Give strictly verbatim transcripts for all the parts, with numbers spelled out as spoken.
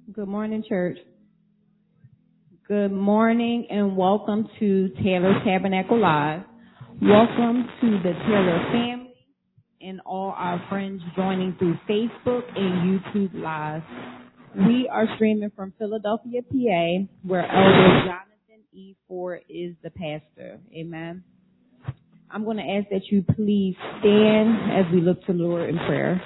Good morning, church. Good morning and welcome to Taylor Tabernacle Live. Welcome to the Taylor family and all our friends joining through Facebook and YouTube Live. We are streaming from Philadelphia, P A, where Elder Jonathan E. Ford is the pastor. Amen. I'm going to ask that you please stand as we look to the Lord in prayer.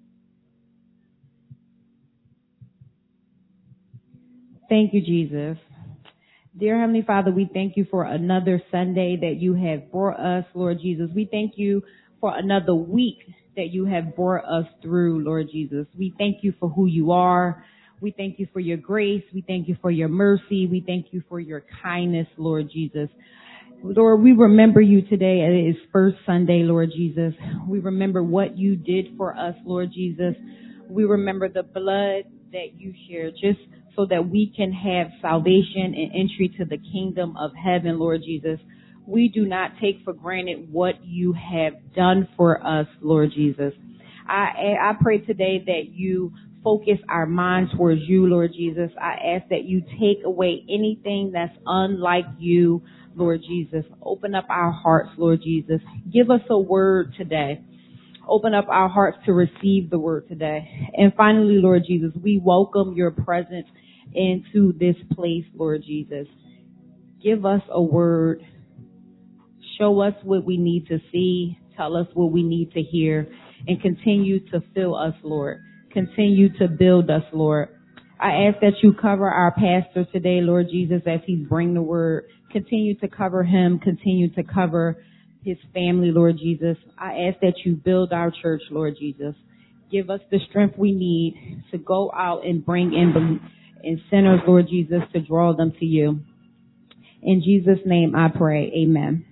Thank you, Jesus. Dear Heavenly Father, we thank you for another Sunday that you have brought us, Lord Jesus. We thank you for another week that you have brought us through, Lord Jesus. We thank you for who you are. We thank you for your grace. We thank you for your mercy. We thank you for your kindness, Lord Jesus. Lord, we remember you today. It is first Sunday, Lord Jesus. We remember what you did for us, Lord Jesus. We remember the blood that you shared just so that we can have salvation and entry to the kingdom of heaven, Lord Jesus. We do not take for granted what you have done for us, Lord Jesus. I, I pray today that you focus our minds towards you, Lord Jesus. I ask that you take away anything that's unlike you, Lord Jesus. Open up our hearts, Lord Jesus. Give us a word today. Open up our hearts to receive the word today. And finally, Lord Jesus, we welcome your presence into this place, Lord Jesus. Give us a word. Show us what we need to see. Tell us what we need to hear. And continue to fill us, Lord. Continue to build us, Lord. I ask that you cover our pastor today, Lord Jesus, as he brings the word. Continue to cover him. Continue to cover his family, Lord Jesus. I ask that you build our church, Lord Jesus. Give us the strength we need to go out and bring in, in sinners, Lord Jesus, to draw them to you. In Jesus' name I pray. Amen.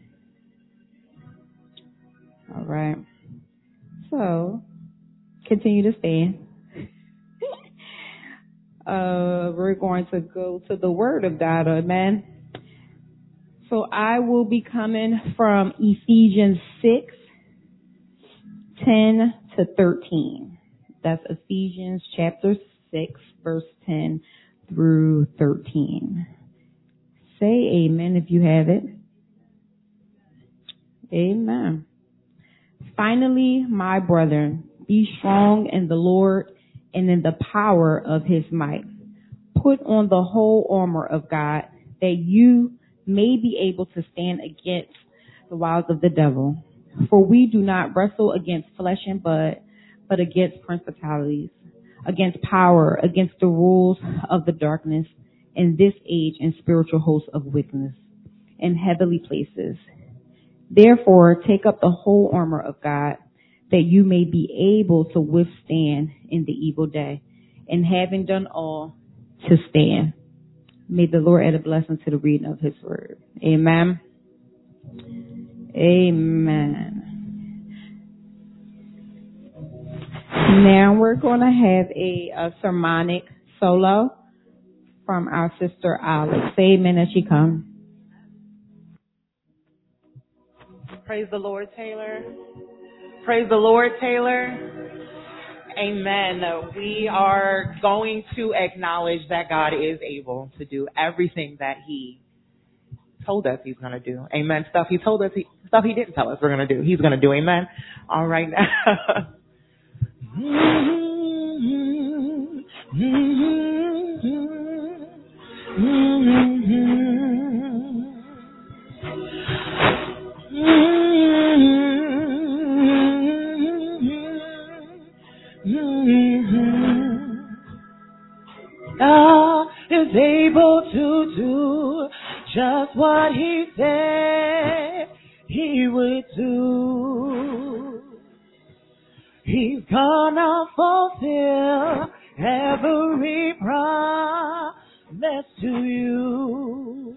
All right. So, continue to stand. uh, we're going to go to the Word of God. Amen. So I will be coming from Ephesians six, ten to thirteen. That's Ephesians chapter six, verse ten through thirteen. Say amen if you have it. Amen. Finally, my brethren, be strong in the Lord and in the power of his might. Put on the whole armor of God, that you may be able to stand against the wiles of the devil. For we do not wrestle against flesh and blood, but against principalities, against power, against the rules of the darkness in this age, and spiritual hosts of wickedness in heavenly places. Therefore, take up the whole armor of God, that you may be able to withstand in the evil day, and having done all, to stand. May the Lord add a blessing to the reading of his word. Amen. Amen. Now we're going to have a, a sermonic solo from our sister Alex. Say amen as she comes. Praise the Lord, Taylor. Praise the Lord, Taylor. Amen. We are going to acknowledge that God is able to do everything that he told us he's going to do. Amen. Stuff he told us, he, stuff he didn't tell us we're going to do. He's going to do. Amen. All right now. God is able to do just what he said he would do. He's gonna fulfill every promise to you.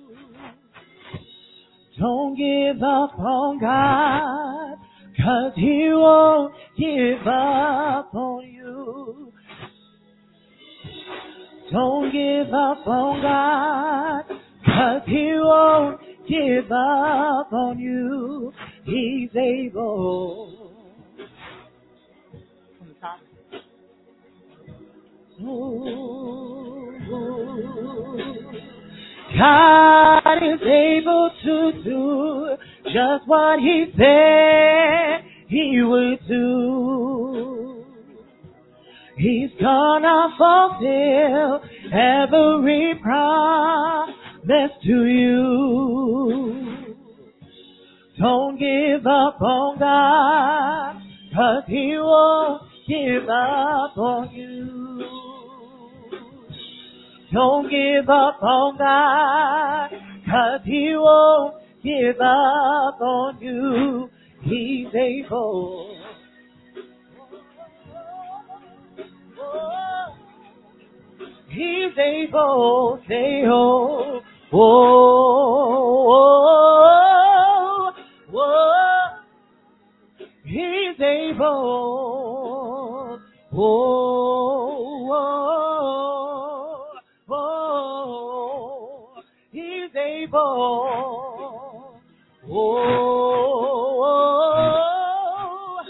Don't give up on God, 'cause he won't give up on you. Don't give up on God, 'cause he won't give up on you. He's able. From the top. Oh. God is able to do just what He said He would do. He's gonna fulfill every promise to you. Don't give up on God, 'cause He won't give up on you. Don't give up on God, 'cause He won't give up on you. He's able. He's able. Say, oh, oh, oh, oh. He's able. Oh, oh, oh. He's able. Oh, oh,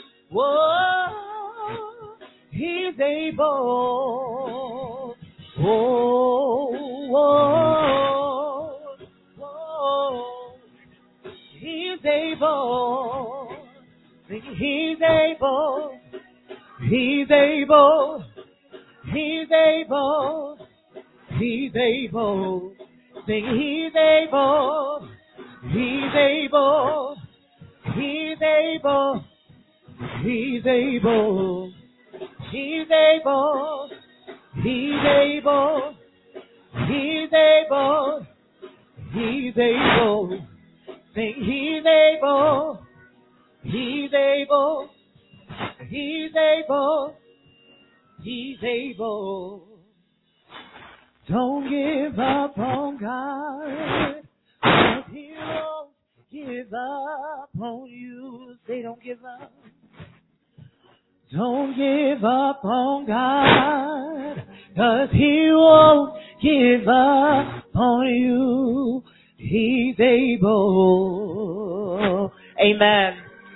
oh. He's able. Oh, oh, oh. He's able. He's able. He's able. He's able. He's able. Sing, He's able. He's able. He's able. He's able. He's able. He's able. He's able. He's able. Sing, He's able. He's able. He's able. He's able. Don't give up on God, 'cause He won't give up on you. Say, don't give up. Don't give up on God, 'cause He won't give up on you. He's able. Amen.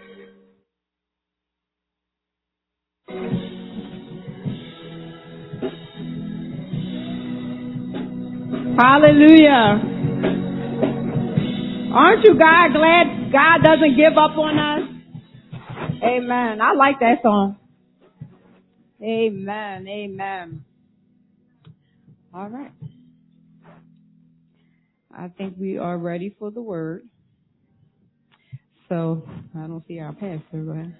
Hallelujah. Aren't you God glad God doesn't give up on us? Amen. I like that song. Amen. Amen. All right. I think we are ready for the word. So I don't see our pastor. Go ahead.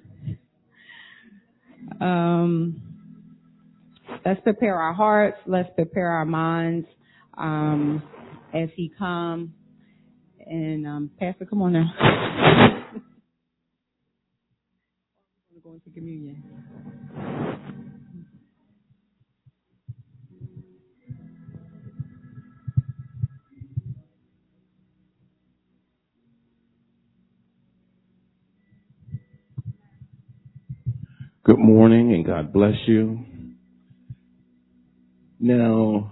Um, let's prepare our hearts. Let's prepare our minds um, as he comes. And um, Pastor, come on now. We're going to communion. Good morning and God bless you. Now,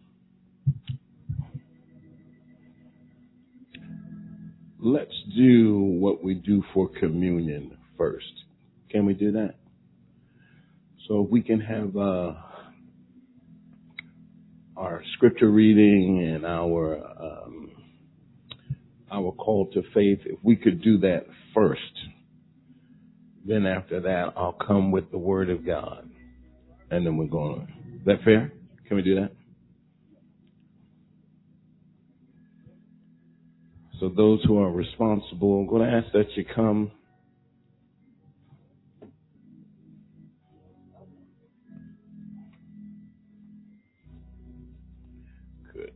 let's do what we do for communion first. Can we do that? So we can have uh, our scripture reading and our um, our call to faith. If we could do that first, then after that, I'll come with the word of God, and then we're going. Is that fair? Can we do that? So those who are responsible, I'm going to ask that you come. Good.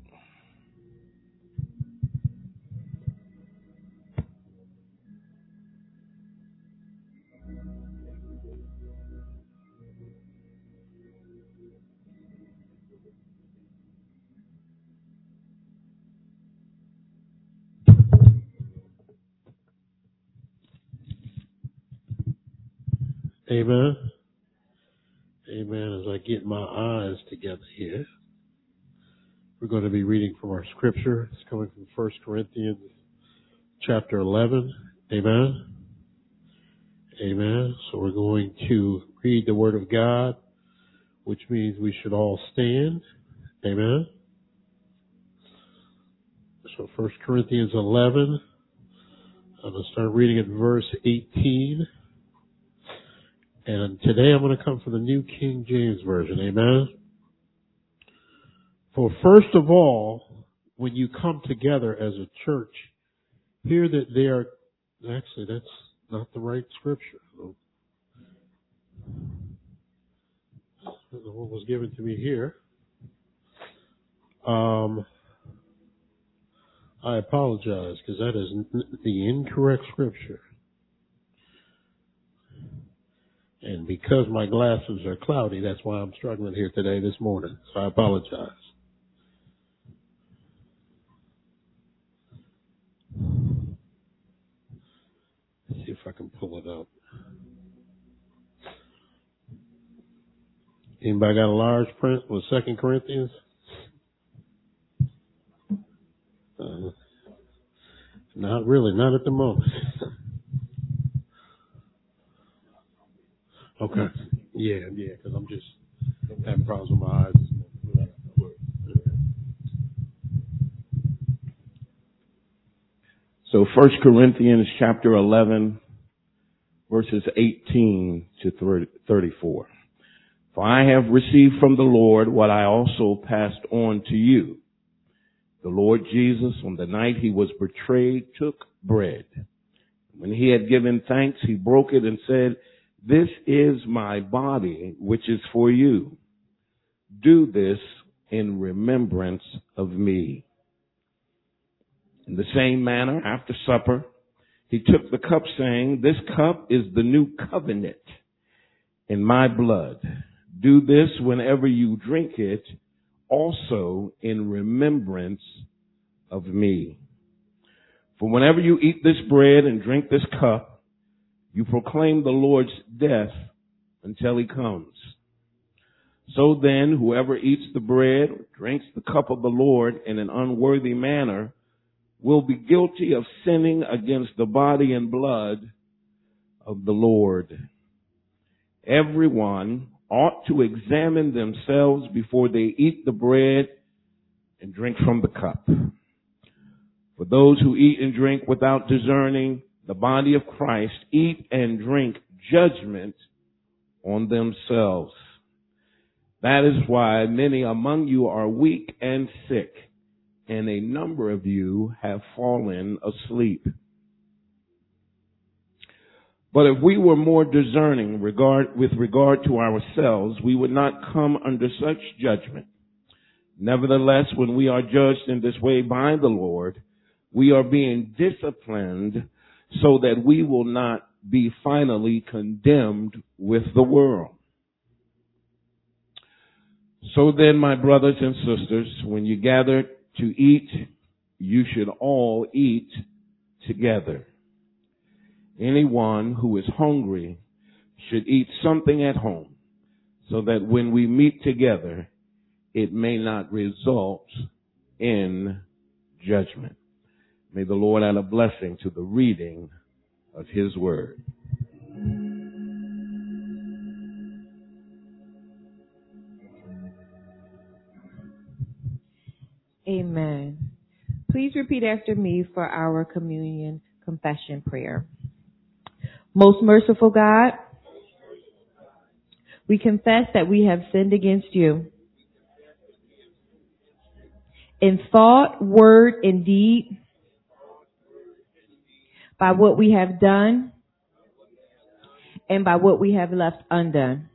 Amen. Amen. As I get my eyes together here, we're going to be reading from our scripture. It's coming from First Corinthians chapter eleven. Amen. Amen. So we're going to read the word of God, which means we should all stand. Amen. So First Corinthians eleven. I'm going to start reading at verse eighteen. And today I'm going to come from the New King James Version. Amen. For first of all, when you come together as a church, hear that they are, actually that's not the right scripture. The one was given to me here. Um, I apologize because that is n- the incorrect scripture. And because my glasses are cloudy, that's why I'm struggling here today, this morning. So I apologize. Let's see if I can pull it up. Anybody got a large print with Second Corinthians? Uh, not really, not at the moment. Okay. Yeah, yeah, because I'm just having problems with my eyes. So First Corinthians chapter eleven, verses eighteen to thirty-four. For I have received from the Lord what I also passed on to you. The Lord Jesus, on the night he was betrayed, took bread. When he had given thanks, he broke it and said, "This is my body, which is for you. Do this in remembrance of me." In the same manner, after supper, he took the cup, saying, "This cup is the new covenant in my blood. Do this whenever you drink it, also in remembrance of me. For whenever you eat this bread and drink this cup, you proclaim the Lord's death until he comes. So then, whoever eats the bread or drinks the cup of the Lord in an unworthy manner will be guilty of sinning against the body and blood of the Lord. Everyone ought to examine themselves before they eat the bread and drink from the cup. For those who eat and drink without discerning the body of Christ eat and drink judgment on themselves. That is why many among you are weak and sick, and a number of you have fallen asleep. But if we were more discerning regard, with regard to ourselves, we would not come under such judgment. Nevertheless, when we are judged in this way by the Lord, we are being disciplined so that we will not be finally condemned with the world. So then, my brothers and sisters, when you gather to eat, you should all eat together. Anyone who is hungry should eat something at home, so that when we meet together, it may not result in judgment. May the Lord add a blessing to the reading of his word. Amen. Please repeat after me for our communion confession prayer. Most merciful God, we confess that we have sinned against you in thought, word, and deed, by what we have done and by what we have left undone.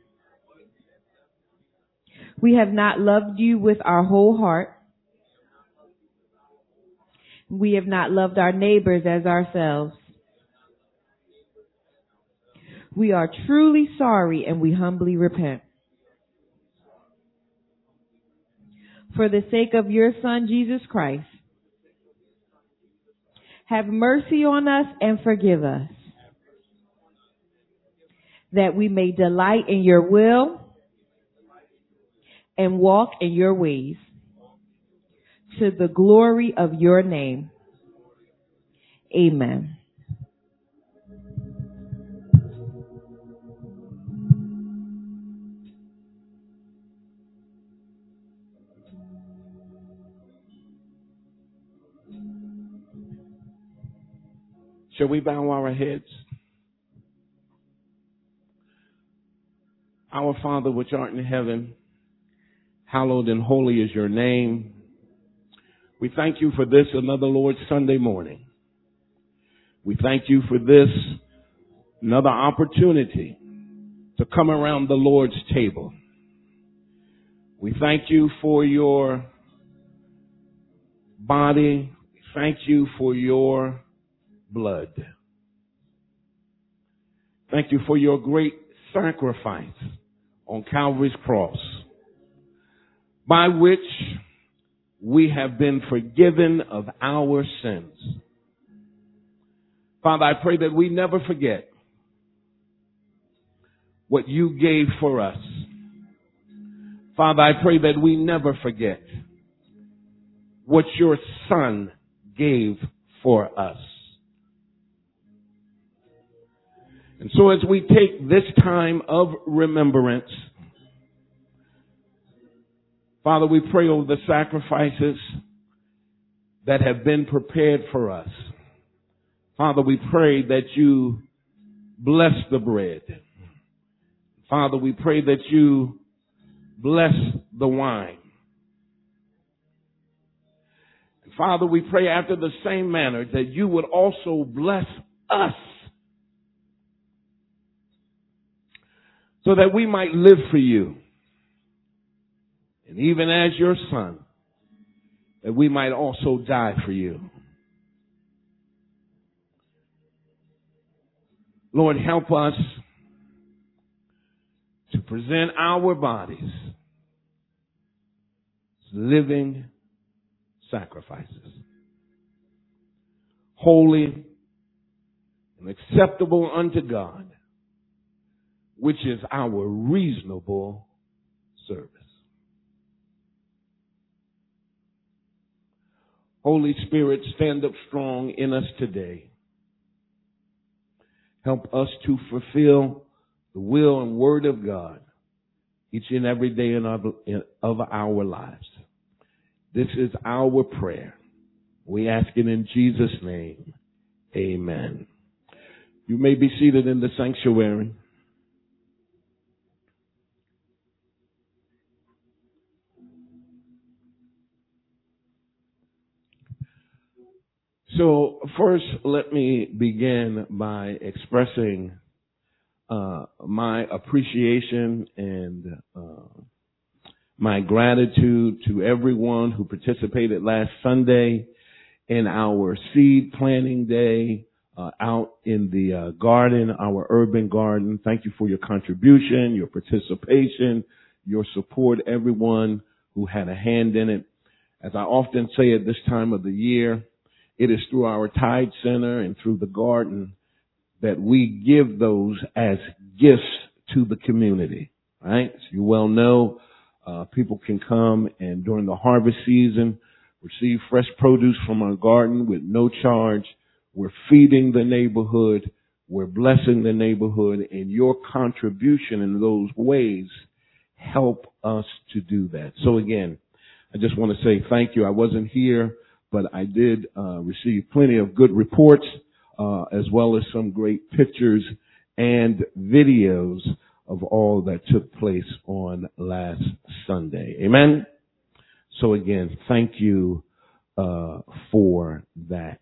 We have not loved you with our whole heart. We have not loved our neighbors as ourselves. We are truly sorry and we humbly repent. For the sake of your Son, Jesus Christ, have mercy on us and forgive us, that we may delight in your will and walk in your ways, to the glory of your name. Amen. Shall we bow our heads? Our Father which art in heaven, hallowed and holy is your name. We thank you for this, another Lord's Sunday morning. We thank you for this, another opportunity to come around the Lord's table. We thank you for your body. We thank you for your blood. Thank you for your great sacrifice on Calvary's cross, by which we have been forgiven of our sins. Father, I pray that we never forget what you gave for us. Father, I pray that we never forget what your Son gave for us. And so as we take this time of remembrance, Father, we pray over the sacrifices that have been prepared for us. Father, we pray that you bless the bread. Father, we pray that you bless the wine. And Father, we pray after the same manner that you would also bless us, so that we might live for you. And even as your Son, that we might also die for you. Lord, help us to present our bodies as living sacrifices, holy and acceptable unto God, which is our reasonable service. Holy Spirit, stand up strong in us today. Help us to fulfill the will and word of God each and every day in our, in, of our lives. This is our prayer. We ask it in Jesus' name. Amen. You may be seated in the sanctuary. So first, let me begin by expressing uh, my appreciation and uh, my gratitude to everyone who participated last Sunday in our seed planting day uh, out in the uh, garden, our urban garden. Thank you for your contribution, your participation, your support, everyone who had a hand in it. As I often say at this time of the year, it is through our Tide Center and through the garden that we give those as gifts to the community, right? As you well know, uh, people can come and during the harvest season receive fresh produce from our garden with no charge. We're feeding the neighborhood. We're blessing the neighborhood, and your contribution in those ways help us to do that. So again, I just want to say thank you. I wasn't here, but I did uh, receive plenty of good reports, uh, as well as some great pictures and videos of all that took place on last Sunday. Amen? So again, thank you uh, for that.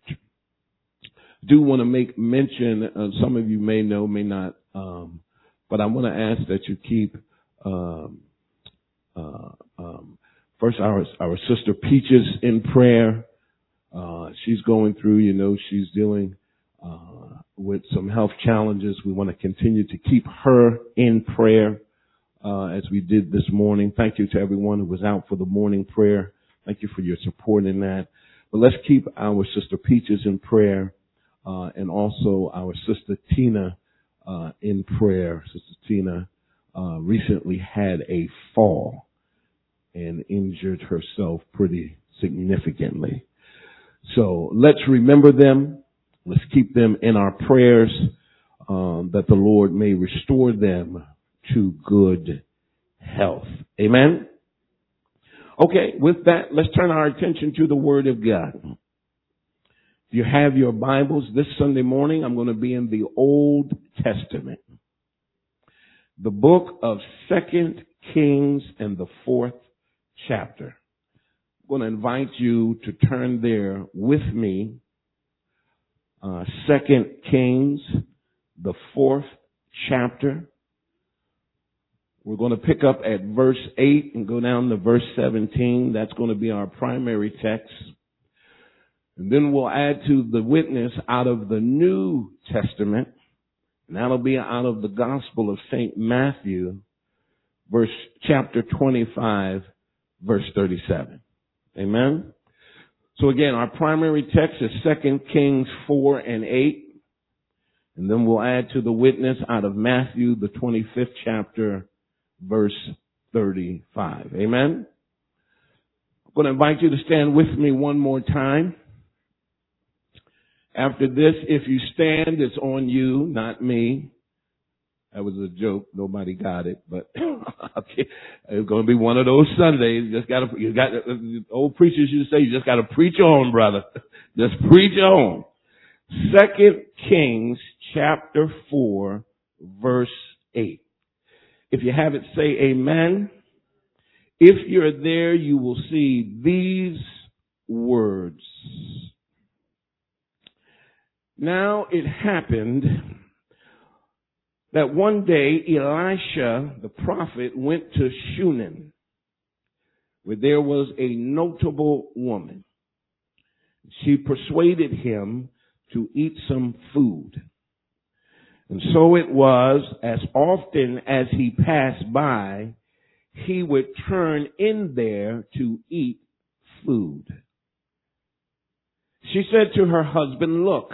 Do want to make mention, uh, some of you may know, may not, um, but I want to ask that you keep um, uh, um, first our, our sister Peaches in prayer. Uh, she's going through, you know, she's dealing, uh, with some health challenges. We want to continue to keep her in prayer, uh, as we did this morning. Thank you to everyone who was out for the morning prayer. Thank you for your support in that. But let's keep our sister Peaches in prayer, uh, and also our sister Tina, uh, in prayer. Sister Tina, uh, recently had a fall and injured herself pretty significantly. So let's remember them. Let's keep them in our prayers, um, that the Lord may restore them to good health. Amen. Okay, with that, let's turn our attention to the Word of God. If you have your Bibles, this Sunday morning I'm going to be in the Old Testament, the book of Second Kings and the fourth chapter. I'm going to invite you to turn there with me. Uh, Second Kings, the fourth chapter. We're going to pick up at verse eight and go down to verse seventeen. That's going to be our primary text. And then we'll add to the witness out of the New Testament, and that'll be out of the Gospel of Saint Matthew, verse chapter twenty-five, verse thirty-seven. Amen? So again, our primary text is Second Kings four and eight, and then we'll add to the witness out of Matthew, the twenty-fifth chapter, verse thirty-five. Amen? I'm going to invite you to stand with me one more time. After this, if you stand, it's on you, not me. That was a joke. Nobody got it, but okay. It's going to be one of those Sundays. You just got to, you got old preachers used to say, you just got to preach on, brother. Just preach on. Second Kings chapter four, verse eight. If you have it, say amen. If you're there, you will see these words. Now it happened that one day Elisha, the prophet, went to Shunem, where there was a notable woman. She persuaded him to eat some food. And so it was, as often as he passed by, he would turn in there to eat food. She said to her husband, "Look,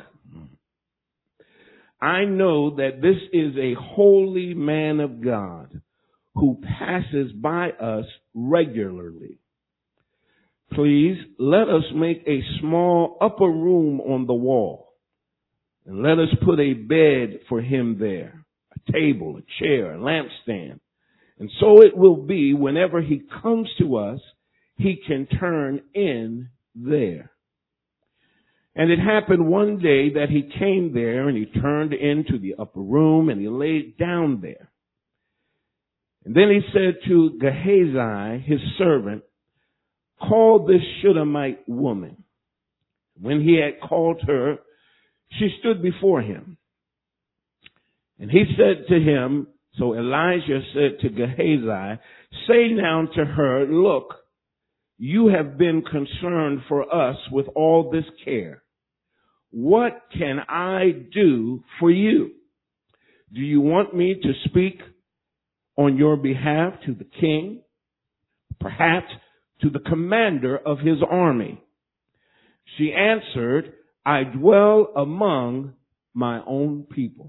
I know that this is a holy man of God who passes by us regularly. Please let us make a small upper room on the wall, and let us put a bed for him there, a table, a chair, a lampstand. And so it will be whenever he comes to us, he can turn in there." And it happened one day that he came there and he turned into the upper room and he laid down there. And then he said to Gehazi, his servant, "Call this Shunammite woman." When he had called her, she stood before him. And he said to him, so Elijah said to Gehazi, "Say now to her, look, you have been concerned for us with all this care. What can I do for you? Do you want me to speak on your behalf to the king, perhaps to the commander of his army?" She answered, "I dwell among my own people."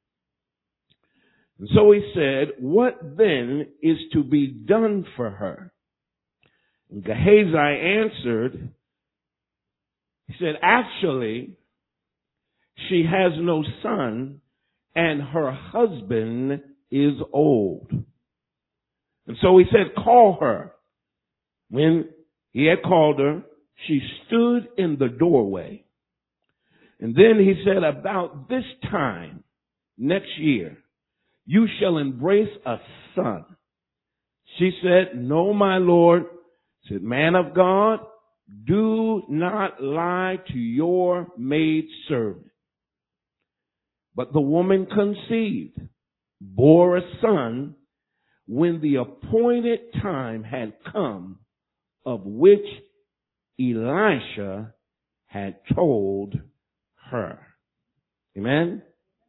And so he said, "What then is to be done for her?" And Gehazi answered, he said, "Actually, she has no son, and her husband is old." And so he said, "Call her." When he had called her, she stood in the doorway. And then he said, "About this time next year, you shall embrace a son." She said, "No, my Lord." He said, "Man of God, do not lie to your maidservant." But the woman conceived, bore a son, when the appointed time had come, of which Elisha had told her. Amen?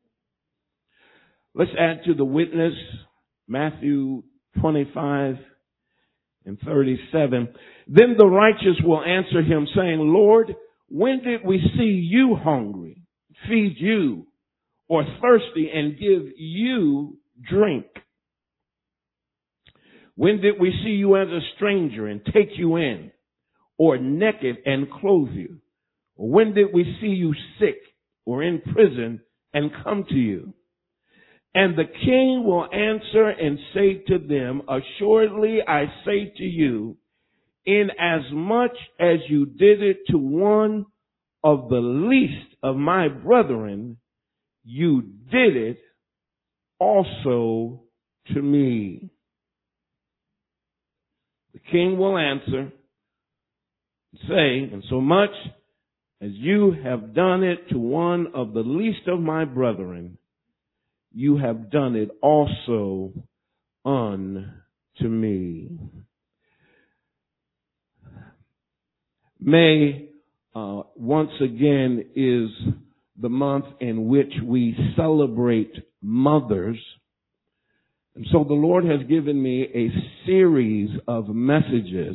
Let's add to the witness Matthew twenty-five and thirty-seven. Then the righteous will answer him, saying, "Lord, when did we see you hungry, feed you, or thirsty, and give you drink? When did we see you as a stranger and take you in, or naked and clothe you? Or when did we see you sick or in prison and come to you?" And the king will answer and say to them, "Assuredly I say to you, inasmuch as you did it to one of the least of my brethren, you did it also to me. The king will answer, say, and so much as you have done it to one of the least of my brethren, you have done it also unto me. May, uh, once again, is the month in which we celebrate mothers. And so the Lord has given me a series of messages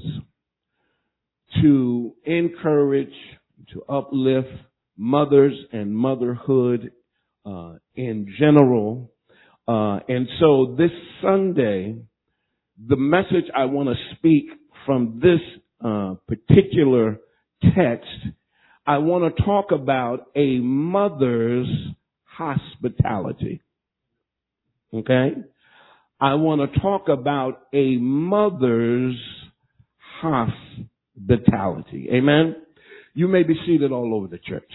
to encourage, to uplift mothers and motherhood uh, in general. Uh, and so this Sunday, the message I want to speak from this uh, particular text, I want to talk about a mother's hospitality. Okay? I want to talk about a mother's hospitality. Amen? You may be seated all over the church.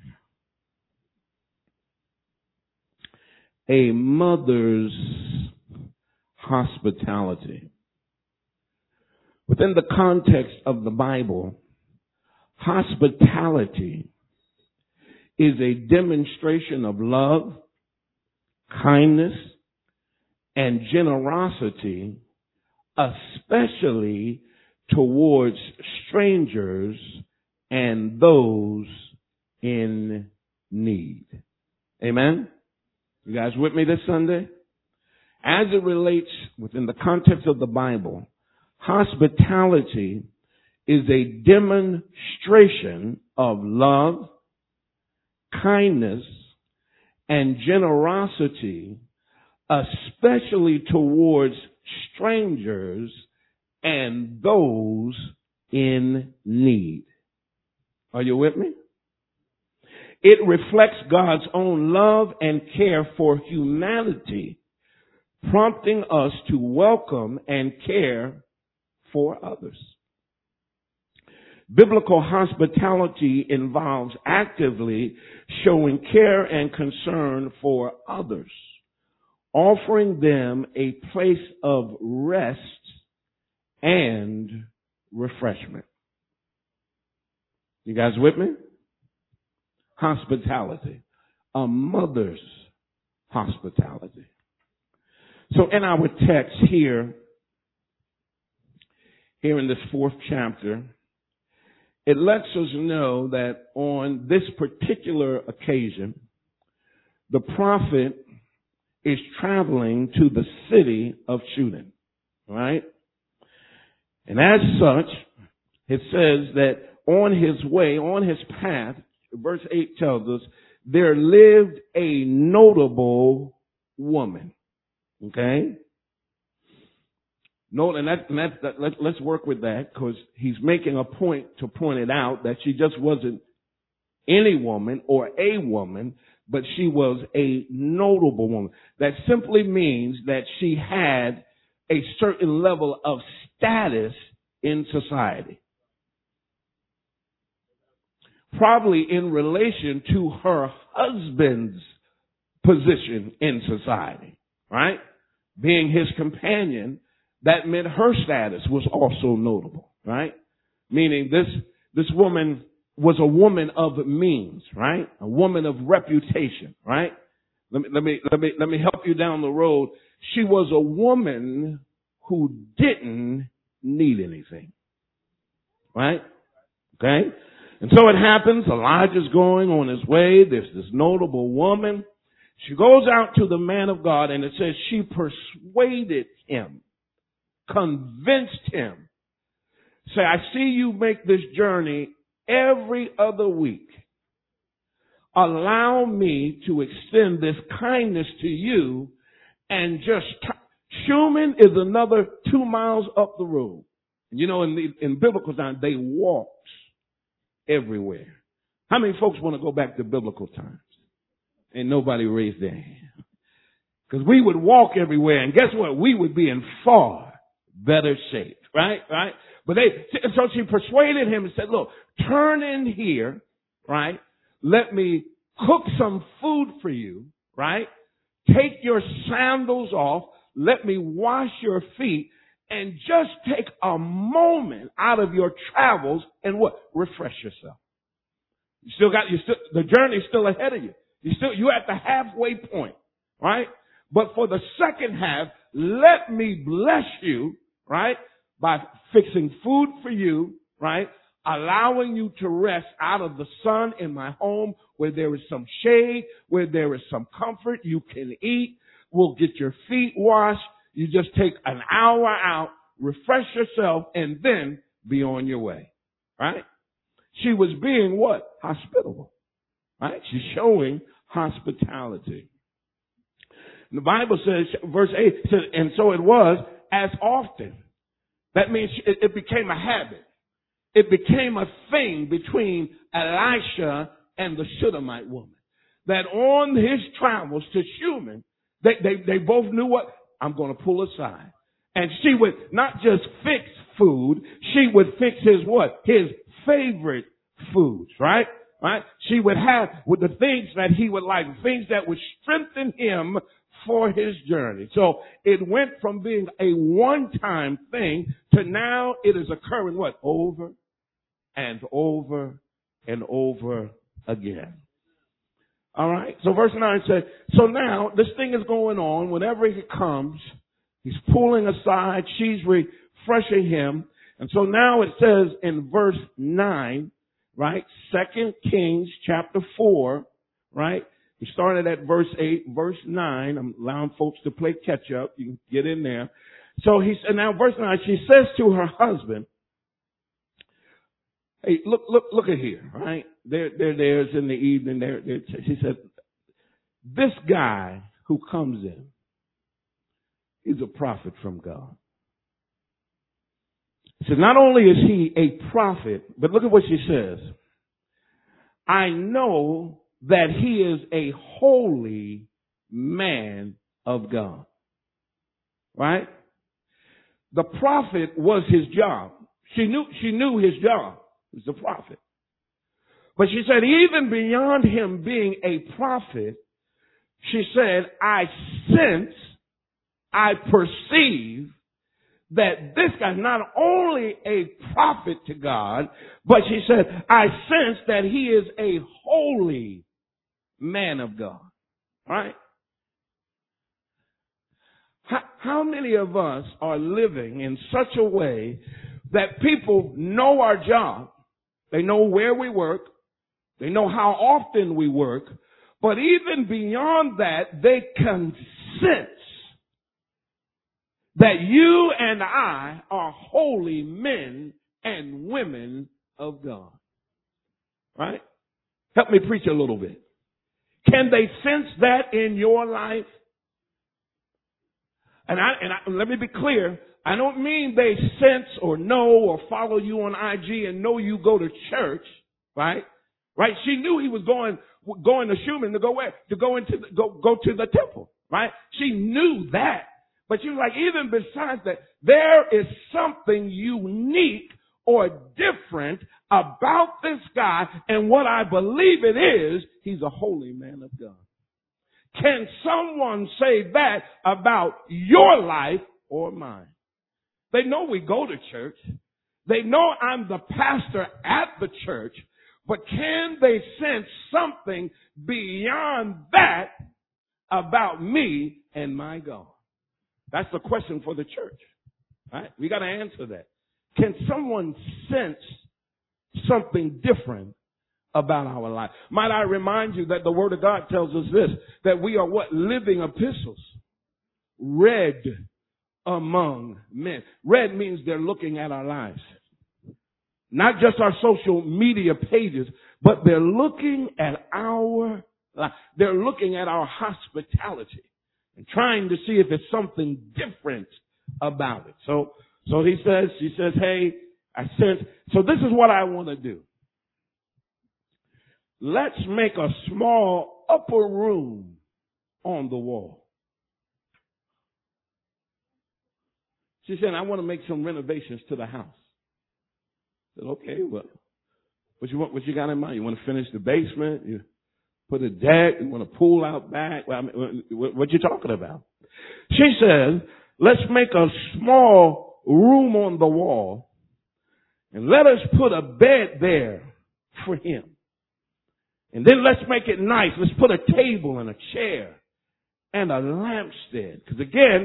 A mother's hospitality. Within the context of the Bible, hospitality is a demonstration of love, kindness, and generosity, especially towards strangers and those in need. Amen? You guys with me this Sunday? As it relates within the context of the Bible, hospitality is a demonstration of love, kindness, and generosity, especially towards strangers and those in need. Are you with me? It reflects God's own love and care for humanity, prompting us to welcome and care for others. Biblical hospitality involves actively showing care and concern for others, offering them a place of rest and refreshment. You guys with me? Hospitality. A mother's hospitality. So in our text here, here in this fourth chapter, it lets us know that on this particular occasion, the prophet is traveling to the city of Shunem, right? And as such, it says that on his way, on his path, verse eight tells us, there lived a notable woman. Okay? Note, and, that, and that, that, let, let's work with that, because he's making a point to point it out that she just wasn't any woman or a woman, but she was a notable woman. That simply means that she had a certain level of status in society. Probably in relation to her husband's position in society, right? Being his companion, that meant her status was also notable, right? Meaning this, this woman was a woman of means, right? A woman of reputation, right? Let me, let me, let me, let me help you down the road. She was a woman who didn't need anything, right? Okay? And so it happens, Elijah's going on his way. There's this notable woman. She goes out to the man of God, and it says she persuaded him, convinced him. Say, I see you make this journey every other week. Allow me to extend this kindness to you, and just t- Shunem is another two miles up the road. You know, in, the, in biblical times, they walked everywhere. How many folks want to go back to biblical times? Ain't nobody raised their hand. Because we would walk everywhere, and guess what? We would be in far better shape, right? Right? But they, so she persuaded him and said, look, turn in here right? Let me cook some food for you, right? Take your sandals off. Let me wash your feet and just take a moment out of your travels and what? Refresh yourself. You still got, you still, the journey's still ahead of you. You still, you're at the halfway point, right? But for the second half, let me bless you, right? By fixing food for you, right? Allowing you to rest out of the sun in my home where there is some shade, where there is some comfort. You can eat. We'll get your feet washed. You just take an hour out, refresh yourself, and then be on your way, right? She was being what? Hospitable, right? She's showing hospitality. The Bible says, verse eight says, and so it was as often. That means it, it became a habit. It became a thing between Elisha and the Shunammite woman. That on his travels to Shunem, they, they, they both knew what? I'm going to pull aside. And she would not just fix food, she would fix his what? His favorite foods, right? Right? She would have with the things that he would like, things that would strengthen him for his journey. So it went from being a one-time thing to now it is occurring what? Over and over and over again. All right. So verse nine says, so now this thing is going on. Whenever he comes, he's pulling aside. She's refreshing him. And so now it says in verse nine, right? Second Kings chapter four, right? We started at verse eight, verse nine. I'm allowing folks to play catch up. You can get in there. So he said, now verse nine, she says to her husband, hey, look, look, look at here, right? There, there, there's in the evening there, there. She said, this guy who comes in, he's a prophet from God. So not only is he a prophet, but look at what she says. I know that he is a holy man of God. Right? The prophet was his job. She knew, she knew his job. He was a prophet. But she said, even beyond him being a prophet, she said, I sense, I perceive that this guy's not only a prophet to God, but she said, I sense that he is a holy man of God. Right? How, how many of us are living in such a way that people know our job, they know where we work, they know how often we work, but even beyond that, they can sense that you and I are holy men and women of God. Right? Help me preach a little bit. Can they sense that in your life? And I, and I, let me be clear. I don't mean they sense or know or follow you on I G and know you go to church, right? Right? She knew he was going, going to Shunem to go where? To go into, the, go, go to the temple, right? She knew that. But she was like, even besides that, there is something unique or different about this guy. And what I believe it is, he's a holy man of God. Can someone say that about your life or mine? They know we go to church. They know I'm the pastor at the church. But can they sense something beyond that about me and my God? That's the question for the church. Right? We got to answer that. Can someone sense something different about our life? Might I remind you that the Word of God tells us this, that we are what? Living epistles. Read among men. Read means they're looking at our lives. Not just our social media pages, but they're looking at our life. They're looking at our hospitality and trying to see if there's something different about it. So, so he says, she says, hey, I sense, so this is what I want to do. Let's make a small upper room on the wall. She said, I want to make some renovations to the house. I said, okay, well, What you want? What you got in mind? You want to finish the basement? You put a deck? You want to pool out back? Well, I mean, what, what you talking about? She says, let's make a small room on the wall and let us put a bed there for him. And then let's make it nice. Let's put a table and a chair and a lampstand. Because again,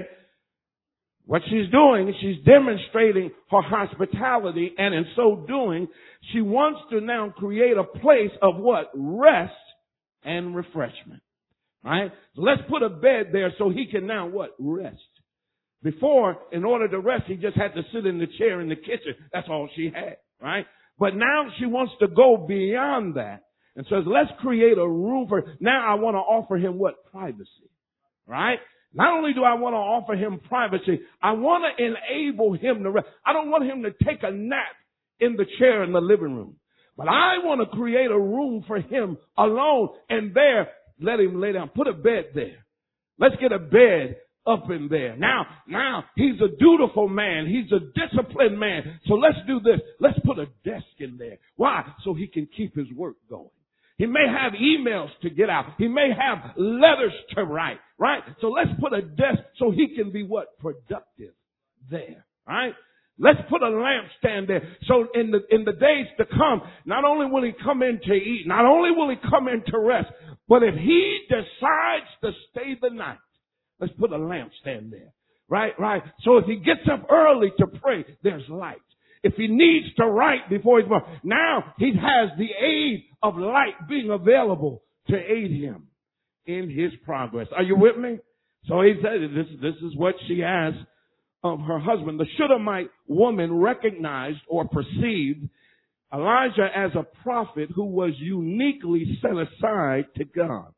what she's doing is she's demonstrating her hospitality, and in so doing, she wants to now create a place of what? Rest and refreshment. Right? So let's put a bed there so he can now what? Rest. Before, in order to rest, he just had to sit in the chair in the kitchen. That's all she had. Right? But now she wants to go beyond that and says, let's create a room for, now I want to offer him what? Privacy. Right? Not only do I want to offer him privacy, I want to enable him to rest. I don't want him to take a nap in the chair in the living room. But I want to create a room for him alone, and there, let him lay down. Put a bed there. Let's get a bed up in there. Now, now, he's a dutiful man. He's a disciplined man. So let's do this. Let's put a desk in there. Why? So he can keep his work going. He may have emails to get out. He may have letters to write, right? So let's put a desk so he can be what? Productive there, right? Let's put a lampstand there. So in the, in the days to come, not only will he come in to eat, not only will he come in to rest, but if he decides to stay the night, let's put a lampstand there, right? Right. So if he gets up early to pray, there's light. If he needs to write before he's born, now he has the aid of light being available to aid him in his progress. Are you with me? So he said, this, this is what she asked of her husband. The Shunammite woman recognized or perceived Elijah as a prophet who was uniquely set aside to God.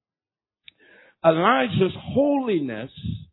Elijah's holiness,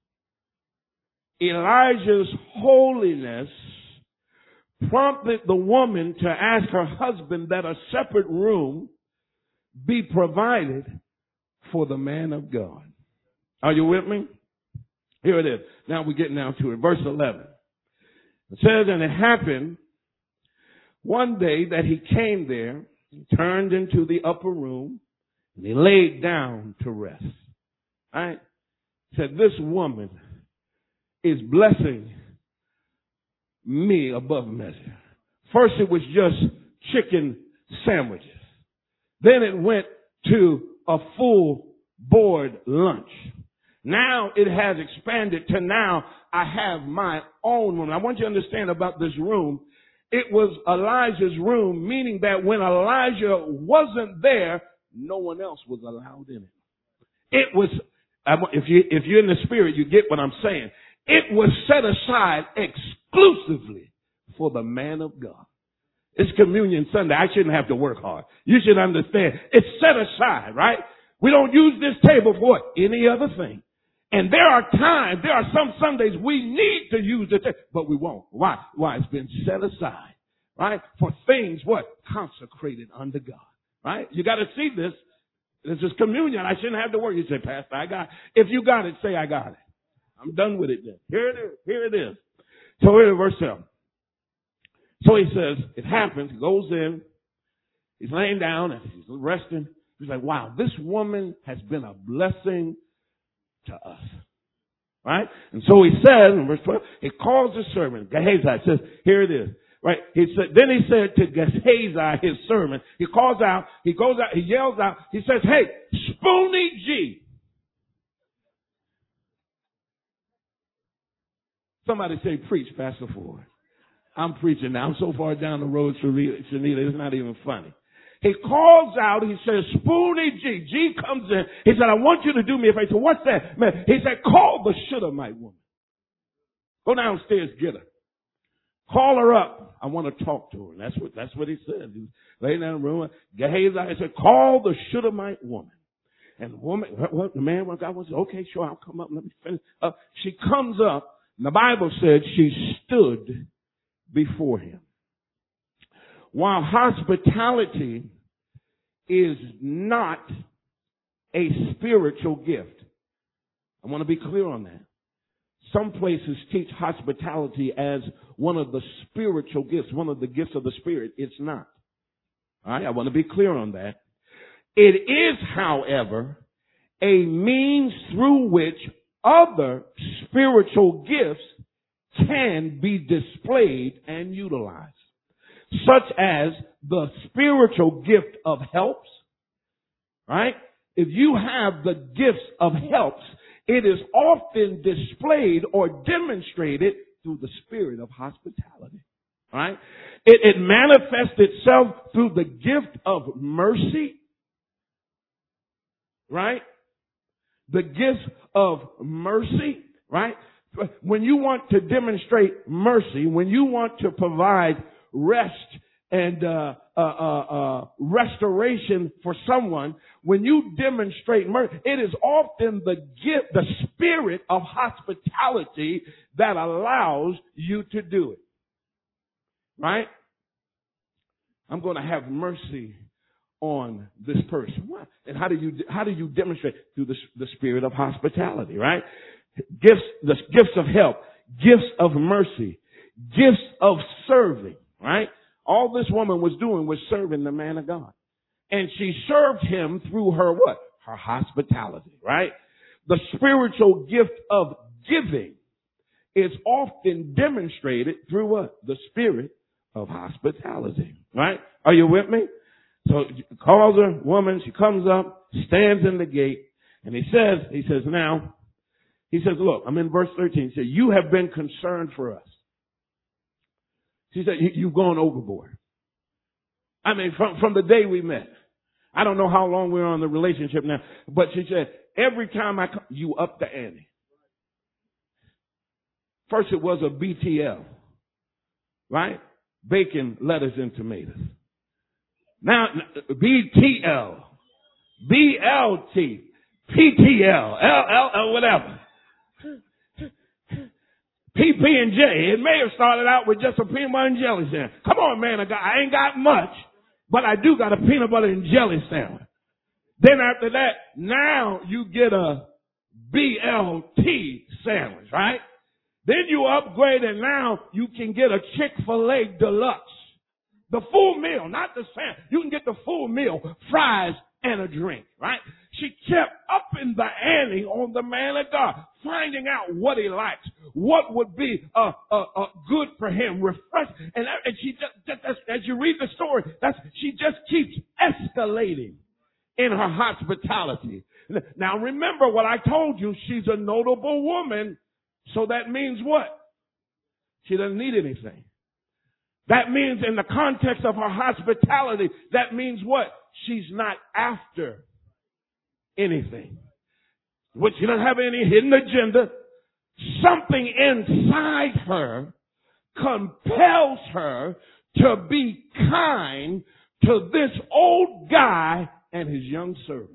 Elijah's holiness prompted the woman to ask her husband that a separate room be provided for the man of God. Are you with me? Here it is. Now we're getting down to it. Verse eleven. It says, and it happened one day that he came there, he turned into the upper room, and he laid down to rest. All right? Said, this woman is blessing me above measure. First it was just chicken sandwiches. Then it went to a full board lunch. Now it has expanded to now I have my own room. I want you to understand about this room. It was Elijah's room, meaning that when Elijah wasn't there, no one else was allowed in it. It was, if you, if you're in the spirit, you get what I'm saying. It was set aside exclusively for the man of God. It's Communion Sunday. I shouldn't have to work hard. You should understand. It's set aside, right? We don't use this table for what? Any other thing. And there are times, there are some Sundays we need to use the table, but we won't. Why? Why? It's been set aside, right? For things, what? Consecrated unto God, right? You got to see this. This is communion. I shouldn't have to work. You say, Pastor, I got it. If you got it, say, I got it. I'm done with it then. Here it is. Here it is. So here in verse seven. So he says, it happens. He goes in. He's laying down and he's resting. He's like, wow, this woman has been a blessing to us. Right? And so he says in verse twelve, he calls his servant, Gehazi. It says, here it is. Right? He said, then he said to Gehazi, his servant, he calls out, he goes out, he yells out, he says, hey, Spoony G. Somebody say, preach, Pastor Ford. I'm preaching now. I'm so far down the road, Shanita, it's not even funny. He calls out, he says, Spoony G. G comes in. He said, I want you to do me a favor. So what's that? Man, he said, call the Shunammite woman. Go downstairs, get her. Call her up. I want to talk to her. And that's what, that's what he said. He was laying down in the room. Gehazi said, call the Shunammite woman. And the woman, what, the man, what God was, okay, sure, I'll come up. Let me finish. Uh, she comes up. And the Bible said she stood before him. While hospitality is not a spiritual gift, I want to be clear on that. Some places teach hospitality as one of the spiritual gifts, one of the gifts of the Spirit. It's not. All right, I want to be clear on that. It is, however, a means through which other spiritual gifts can be displayed and utilized, such as the spiritual gift of helps, right? If you have the gifts of helps, it is often displayed or demonstrated through the spirit of hospitality, right? It, it manifests itself through the gift of mercy, right? The gift of mercy, right? When you want to demonstrate mercy, when you want to provide rest and uh, uh, uh, uh, restoration for someone, when you demonstrate mercy, it is often the gift, the spirit of hospitality that allows you to do it. Right? I'm going to have mercy on this person. What? And how do you how do you demonstrate? Through the, the spirit of hospitality, right? Gifts, the gifts of help, gifts of mercy, gifts of serving, right? All this woman was doing was serving the man of God. And she served him through her what? Her hospitality, right? The spiritual gift of giving is often demonstrated through what? The spirit of hospitality, right? Are you with me? So he calls her woman, she comes up, stands in the gate, and he says, he says, now, he says, look, I'm in verse thirteen. He said, you have been concerned for us. She said, you've gone overboard. I mean, from, from the day we met. I don't know how long we're on the relationship now, but she said, every time I come, you up the ante. First it was a B T L, right? Bacon, lettuce, and tomatoes. Now, B T L, B L T, P T L, L L L, whatever. P P and J. It may have started out with just a peanut butter and jelly sandwich. Come on, man. I, got, I ain't got much, but I do got a peanut butter and jelly sandwich. Then after that, now you get a B L T sandwich, right? Then you upgrade and now you can get a Chick-fil-A deluxe. The full meal, not the sandwich. You can get the full meal, fries and a drink, right? She kept upping the ante on the man of God, finding out what he likes, what would be uh, uh, uh, good for him, refresh. And, and she just, just as, as you read the story, that's she just keeps escalating in her hospitality. Now remember what I told you. She's a notable woman, so that means what? She doesn't need anything. That means in the context of her hospitality, that means what? She's not after anything. Which she doesn't have any hidden agenda. Something inside her compels her to be kind to this old guy and his young servant.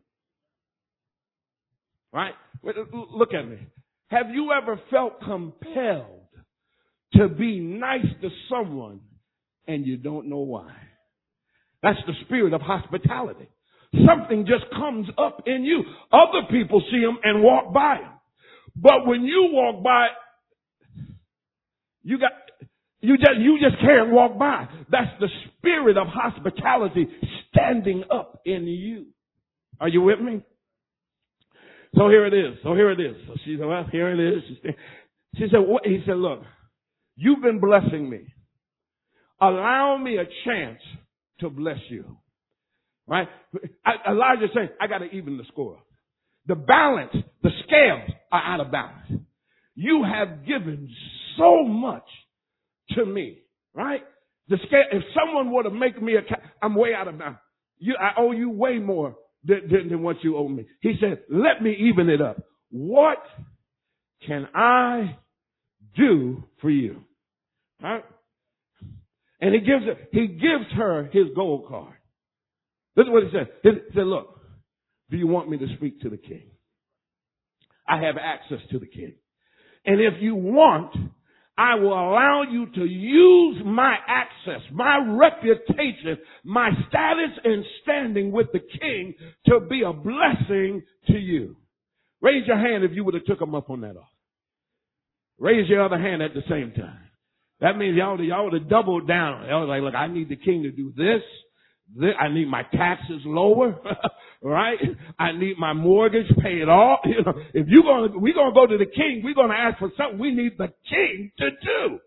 Right? Look at me. Have you ever felt compelled to be nice to someone and you don't know why? That's the spirit of hospitality. Something just comes up in you. Other people see them and walk by them. But when you walk by, you got, you just, you just can't walk by. That's the spirit of hospitality standing up in you. Are you with me? So here it is. So here it is. So she said, well, here it is. She said, what? He said, look, you've been blessing me. Allow me a chance to bless you. Right? Elijah's saying, I got to even the score. The balance, the scales are out of balance. You have given so much to me. Right? The scale, if someone were to make me a, I'm way out of balance. You, I owe you way more than, than, than what you owe me. He said, let me even it up. What can I do for you? Right? And he gives her, he gives her his gold card. This is what he said. He said, look, do you want me to speak to the king? I have access to the king. And if you want, I will allow you to use my access, my reputation, my status and standing with the king to be a blessing to you. Raise your hand if you would have took him up on that offer. Raise your other hand at the same time. That means y'all, y'all would have doubled down. Y'all was like, look, I need the king to do this, I need my taxes lower, right? I need my mortgage paid off. You know, if you're going to, we're going to go to the king, we're going to ask for something we need the king to do.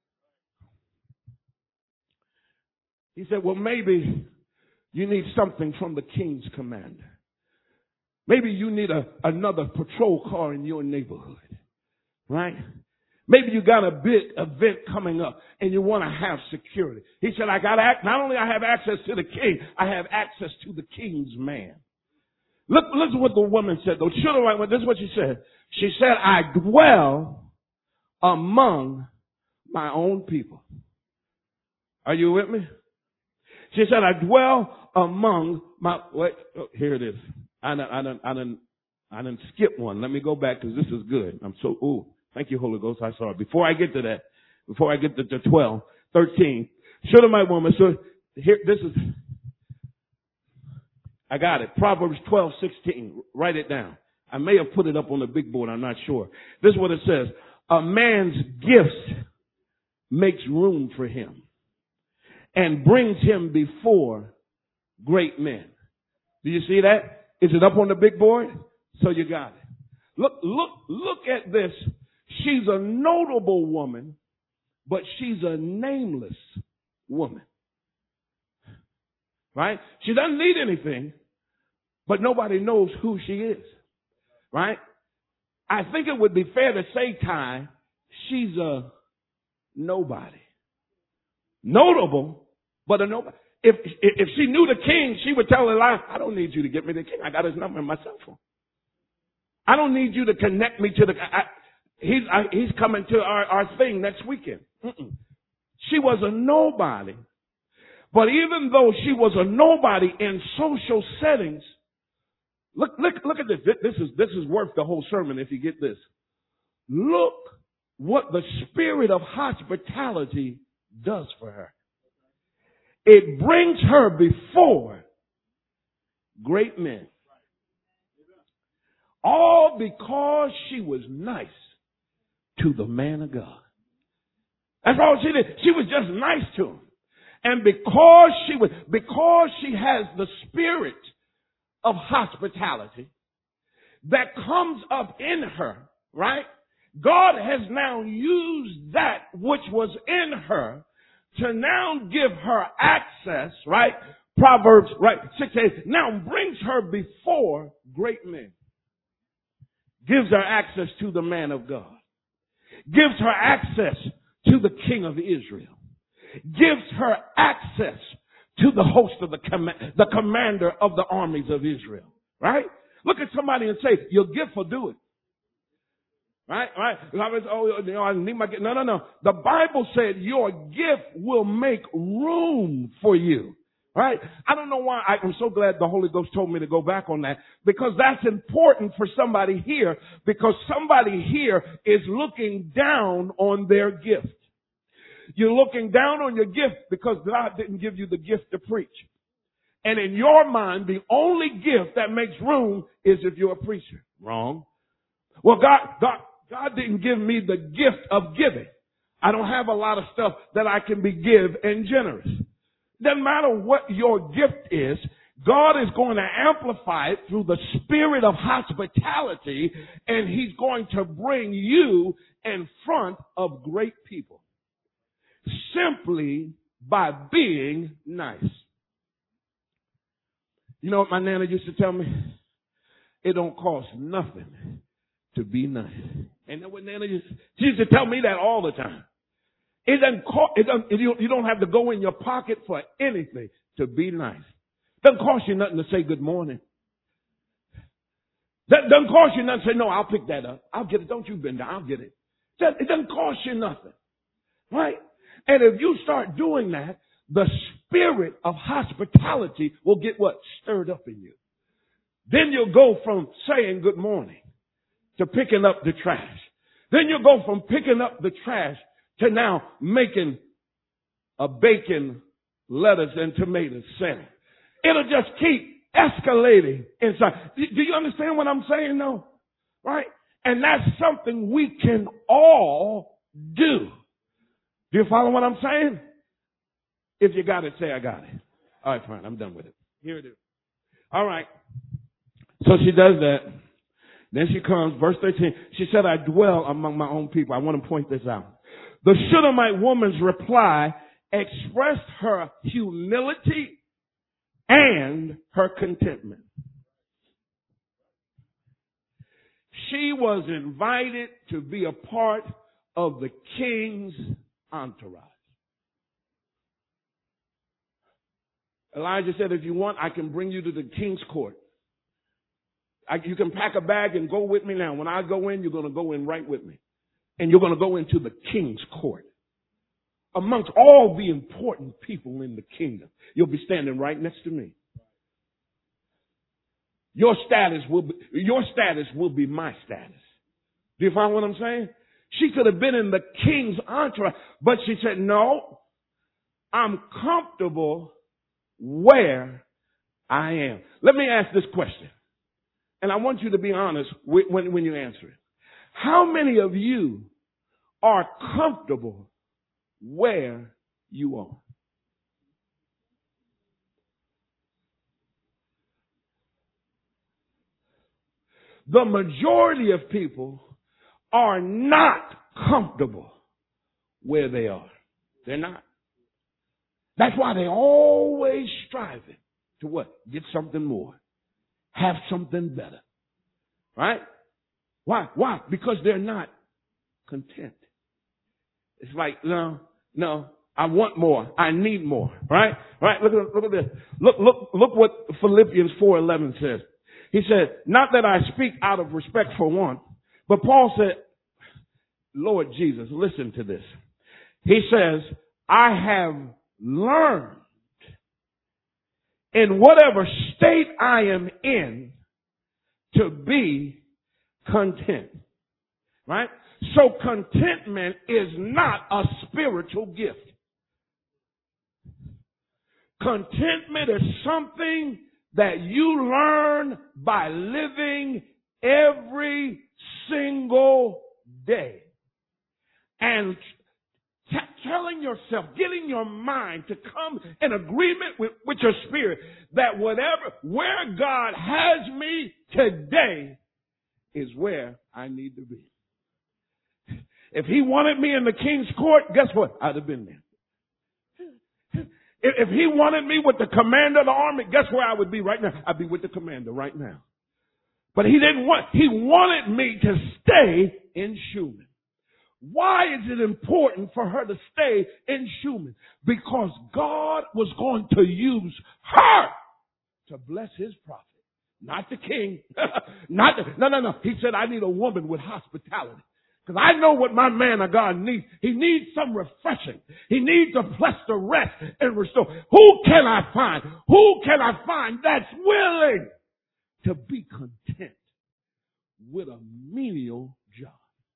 He said, well, maybe you need something from the king's commander. Maybe you need a, another patrol car in your neighborhood, right? Maybe you got a big event coming up and you want to have security. He said, I got to, not only I have access to the king, I have access to the king's man. Look, listen what the woman said, though. Shunammite, this is what she said. She said, I dwell among my own people. Are you with me? She said, I dwell among my, wait, oh, here it is. I done, I done, I done, I done skip one. Let me go back because this is good. I'm so, ooh. Thank you, Holy Ghost. I saw it. Before I get to that, before I get to, to twelve, thirteen, Shunammite woman. So here, this is, I got it. Proverbs twelve, sixteen. Write it down. I may have put it up on the big board. I'm not sure. This is what it says. A man's gifts makes room for him and brings him before great men. Do you see that? Is it up on the big board? So you got it. Look, look, look at this. She's a notable woman, but she's a nameless woman. Right? She doesn't need anything, but nobody knows who she is. Right? I think it would be fair to say, Ty, she's a nobody. Notable, but a nobody. If, if she knew the king, she would tell Elijah, I don't need you to get me the king. I got his number in my cell phone. I don't need you to connect me to the, I, he's, I, he's coming to our, our thing next weekend. Mm-mm. She was a nobody. But even though she was a nobody in social settings, look, look, look at this. This is, this is worth the whole sermon if you get this. Look what the spirit of hospitality does for her. It brings her before great men. All because she was nice to the man of God. That's all she did. She was just nice to him. And because she was, because she has the spirit of hospitality that comes up in her, right? God has now used that which was in her to now give her access, right? Proverbs, right, six, eight, now brings her before great men. Gives her access to the man of God. Gives her access to the king of Israel. Gives her access to the host of the com- the commander of the armies of Israel. Right? Look at somebody and say, your gift will do it. Right? Right? Oh, you know, I need my gift. No, no, no. The Bible said your gift will make room for you. Right? I don't know why. I'm so glad the Holy Ghost told me to go back on that, because that's important for somebody here, because somebody here is looking down on their gift. You're looking down on your gift because God didn't give you the gift to preach. And in your mind, the only gift that makes room is if you're a preacher. Wrong. Well, God, God, God didn't give me the gift of giving. I don't have a lot of stuff that I can be give and generous. Doesn't matter what your gift is, God is going to amplify it through the spirit of hospitality, and He's going to bring you in front of great people simply by being nice. You know what my nana used to tell me? It don't cost nothing to be nice. And then what Nana used, she used to tell me that all the time. It doesn't cost, it doesn't, you, you don't have to go in your pocket for anything to be nice. It doesn't cost you nothing to say good morning. That doesn't cost you nothing to say, no, I'll pick that up. I'll get it. Don't you bend down. I'll get it. It doesn't cost you nothing. Right? And if you start doing that, the spirit of hospitality will get what? Stirred up in you. Then you'll go from saying good morning to picking up the trash. Then you'll go from picking up the trash to now making a bacon, lettuce, and tomato salad. It'll just keep escalating inside. Do you understand what I'm saying, though? Right? And that's something we can all do. Do you follow what I'm saying? If you got it, say I got it. All right, fine. I'm done with it. Here it is. All right. So she does that. Then she comes, verse thirteen. She said, I dwell among my own people. I want to point this out. The Shunammite woman's reply expressed her humility and her contentment. She was invited to be a part of the king's entourage. Elijah said, if you want, I can bring you to the king's court. I, you can pack a bag and go with me now. When I go in, you're going to go in right with me. And you're going to go into the king's court. Amongst all the important people in the kingdom, you'll be standing right next to me. Your status will be, your status will be my status. Do you follow what I'm saying? She could have been in the king's entourage, but she said, no, I'm comfortable where I am. Let me ask this question, and I want you to be honest when, when you answer it. How many of you are comfortable where you are? The majority of people are not comfortable where they are. They're not. That's why they're always striving to what? Get something more. Have something better. Right? Why? Why? Because they're not content. It's like, no, no, I want more. I need more. Right? Right? Look at, look at this. Look, look, look what Philippians four eleven says. He said, not that I speak out of respect for one, but Paul said, Lord Jesus, listen to this. He says, I have learned in whatever state I am in to be content. Right? So contentment is not a spiritual gift. Contentment is something that you learn by living every single day. And t- telling yourself, getting your mind to come in agreement with, with your spirit that whatever, where God has me today is where I need to be. If he wanted me in the king's court, guess what? I'd have been there. If he wanted me with the commander of the army, guess where I would be right now? I'd be with the commander right now. But he didn't want, he wanted me to stay in Shunem. Why is it important for her to stay in Shunem? Because God was going to use her to bless his prophet. Not the king. Not the, no, no, no. He said, I need a woman with hospitality. Because I know what my man of God needs. He needs some refreshing. He needs a place to rest and restore. Who can I find? Who can I find that's willing to be content with a menial job?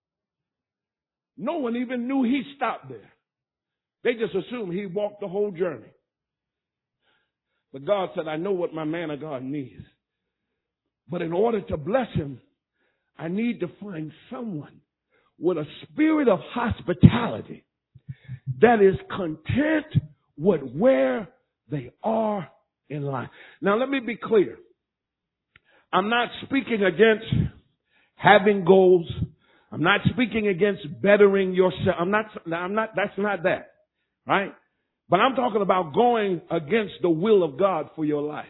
No one even knew he stopped there. They just assumed he walked the whole journey. But God said, I know what my man of God needs. But in order to bless him, I need to find someone with a spirit of hospitality that is content with where they are in life. Now, let me be clear. I'm not speaking against having goals. I'm not speaking against bettering yourself. I'm not, I'm not, that's not that, right? But I'm talking about going against the will of God for your life.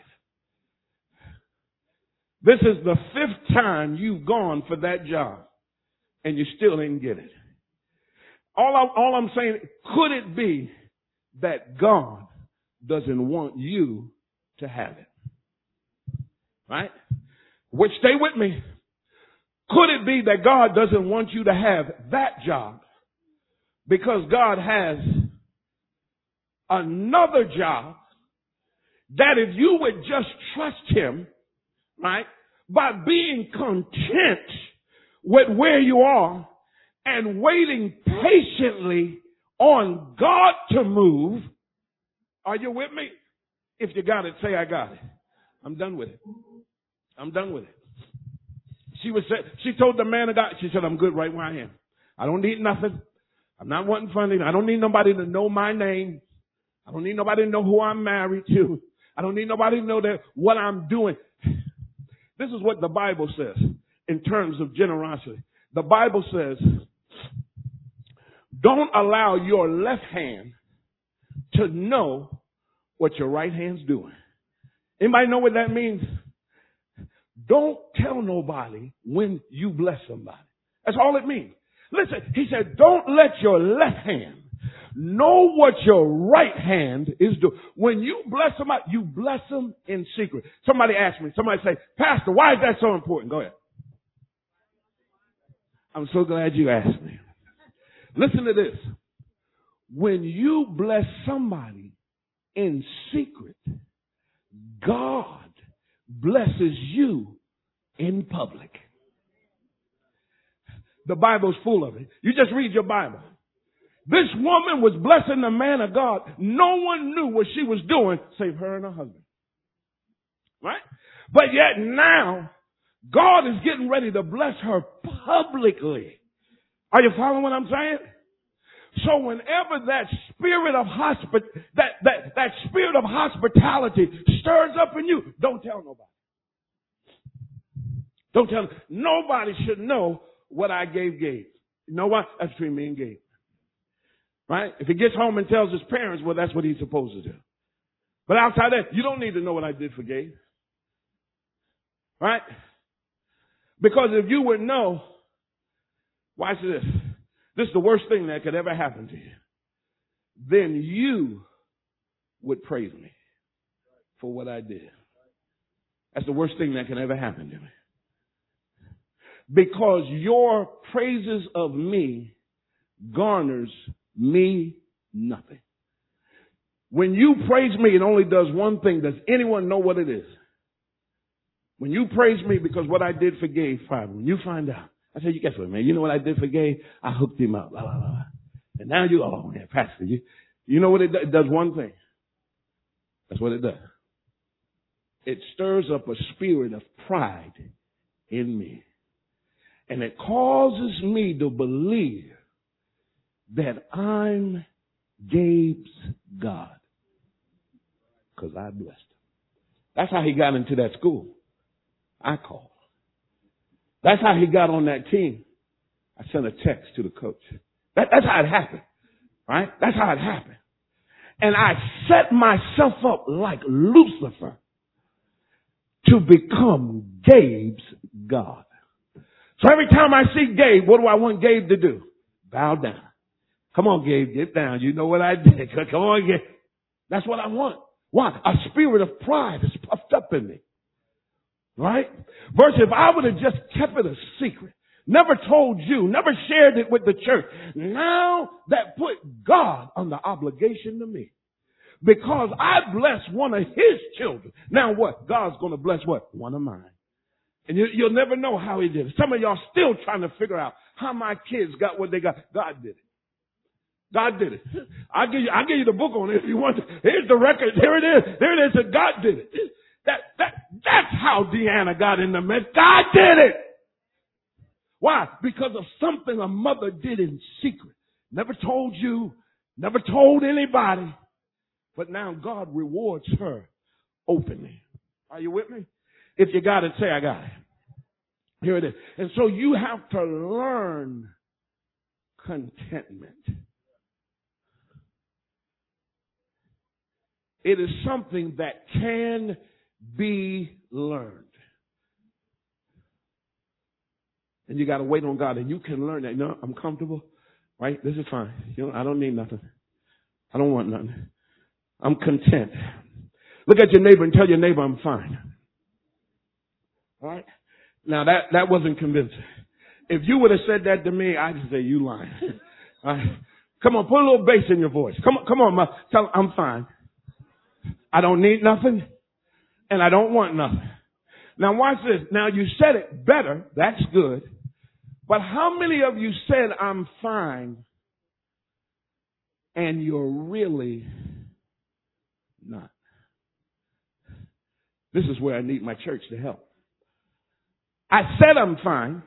This is the fifth time you've gone for that job and you still didn't get it. All, I, all I'm saying, could it be that God doesn't want you to have it? Right? Which, stay with me. Could it be that God doesn't want you to have that job because God has another job that if you would just trust him, right, by being content with where you are and waiting patiently on God to move. Are you with me? If you got it, say I got it. I'm done with it. I'm done with it. She was, she told the man of God, she said, I'm good right where I am. I don't need nothing. I'm not wanting funding. I don't need nobody to know my name. I don't need nobody to know who I'm married to. I don't need nobody to know that what I'm doing. This is what the Bible says in terms of generosity. The Bible says, don't allow your left hand to know what your right hand's doing. Anybody know what that means? Don't tell nobody when you bless somebody. That's all it means. Listen, he said, don't let your left hand know what your right hand is doing. When you bless somebody, you bless them in secret. Somebody asked me, somebody say, Pastor, why is that so important? Go ahead. I'm so glad you asked me. Listen to this. When you bless somebody in secret, God blesses you in public. The Bible's full of it. You just read your Bible. This woman was blessing the man of God. No one knew what she was doing save her and her husband. Right? But yet now, God is getting ready to bless her publicly. Are you following what I'm saying? So whenever that spirit of hospi- that, that, that spirit of hospitality stirs up in you, don't tell nobody. Don't tell. Nobody should know what I gave Gabe. You know what? That's between me and Gabe. Right? If he gets home and tells his parents, well, that's what he's supposed to do. But outside that, you don't need to know what I did for Gabe. Right? Because if you would know, watch this. This is the worst thing that could ever happen to you. Then you would praise me for what I did. That's the worst thing that can ever happen to me. Because your praises of me garners me nothing. When you praise me, it only does one thing. Does anyone know what it is? When you praise me because what I did for Gabe, fine. When you find out, I say, you guess what, man? You know what I did for Gabe? I hooked him up. Blah, blah, blah. And now you, oh, man, Pastor, you, you know what it does? It does one thing. That's what it does. It stirs up a spirit of pride in me. And it causes me to believe that I'm Gabe's God. Because I blessed him. That's how he got into that school. I called. That's how he got on that team. I sent a text to the coach. That, that's how it happened. Right? That's how it happened. And I set myself up like Lucifer to become Gabe's God. So every time I see Gabe, what do I want Gabe to do? Bow down. Come on, Gabe, get down. You know what I did. Come on, Gabe. That's what I want. Why? A spirit of pride is puffed up in me. Right? Verse, if I would have just kept it a secret, never told you, never shared it with the church, now that put God under obligation to me. Because I blessed one of his children. Now what? God's going to bless what? One of mine. And you, you'll never know how he did it. Some of y'all still trying to figure out how my kids got what they got. God did it. God did it. I'll give you, I'll give you the book on it if you want to. Here's the record. Here it is. There it is. And God did it. That, that, that's how Deanna got in the mess. God did it. Why? Because of something a mother did in secret. Never told you. Never told anybody. But now God rewards her openly. Are you with me? If you got it, say I got it. Here it is. And so you have to learn contentment. It is something that can be learned. And you got to wait on God, and you can learn that. No, I'm comfortable, right? This is fine. You know, I don't need nothing. I don't want nothing. I'm content. Look at your neighbor and tell your neighbor I'm fine. All right? Now that, that wasn't convincing. If you would have said that to me, I'd say you lying. All right? Come on, put a little bass in your voice. Come on, come on, ma. Tell I'm fine. I don't need nothing, and I don't want nothing. Now watch this. Now you said it better. That's good. But how many of you said I'm fine, and you're really not? This is where I need my church to help. I said I'm fine.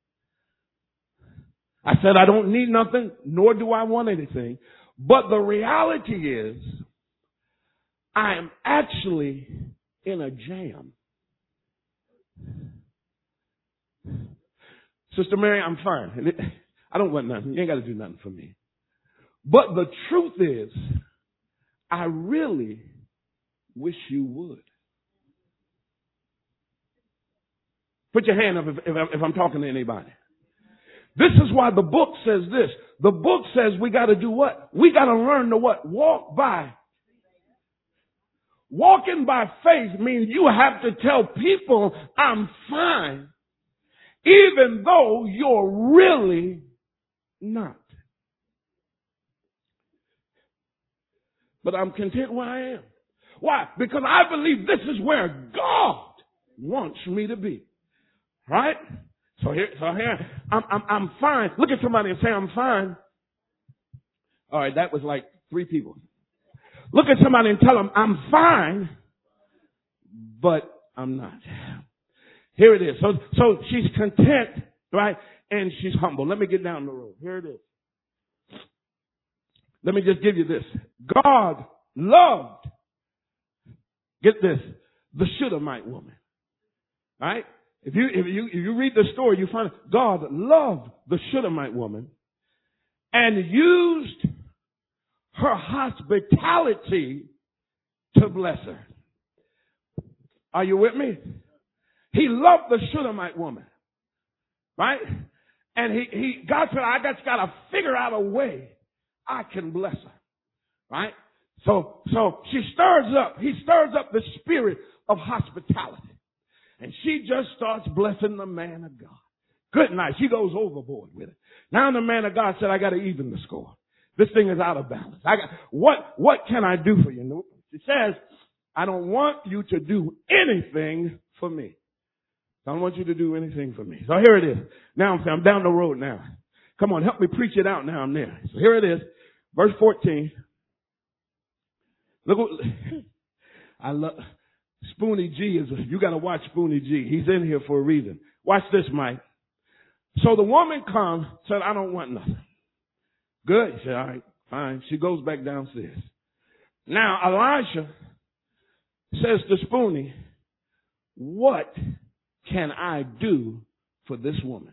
I said I don't need nothing, nor do I want anything. But the reality is, I am actually in a jam. Sister Mary, I'm fine. I don't want nothing. You ain't got to do nothing for me. But the truth is, I really wish you would. Put your hand up if, if, if I'm talking to anybody. This is why the book says this. The book says we got to do what? We got to learn to what? Walk by. Walking by faith means you have to tell people I'm fine, even though you're really not. But I'm content where I am. Why? Because I believe this is where God wants me to be. Right? So here, so here, I'm, I'm, I'm fine. Look at somebody and say, I'm fine. All right, that was like three people. Look at somebody and tell them, I'm fine, but I'm not. Here it is. So, so she's content, right? And she's humble. Let me get down the road. Here it is. Let me just give you this. God loved, get this, the Shunammite woman. Right? If you, if you, if you read the story, you find God loved the Shunammite woman and used her hospitality to bless her. Are you with me? He loved the Shunammite woman. Right? And he, he, God said, I just got to figure out a way I can bless her. Right? So, so she stirs up, he stirs up the spirit of hospitality. And she just starts blessing the man of God. Good night. She goes overboard with it. Now the man of God said, I got to even the score. This thing is out of balance. I got, what, what can I do for you? She says, I don't want you to do anything for me. I don't want you to do anything for me. So here it is. Now I'm, I'm down the road now. Come on, help me preach it out now. I'm there. So here it is. Verse fourteen. Look what, I love, Spoonie G is, you got to watch Spoonie G. He's in here for a reason. Watch this, Mike. So the woman comes, said, I don't want nothing. Good. He said, all right, fine. She goes back downstairs. Now, Elisha says to Spoonie, what can I do for this woman?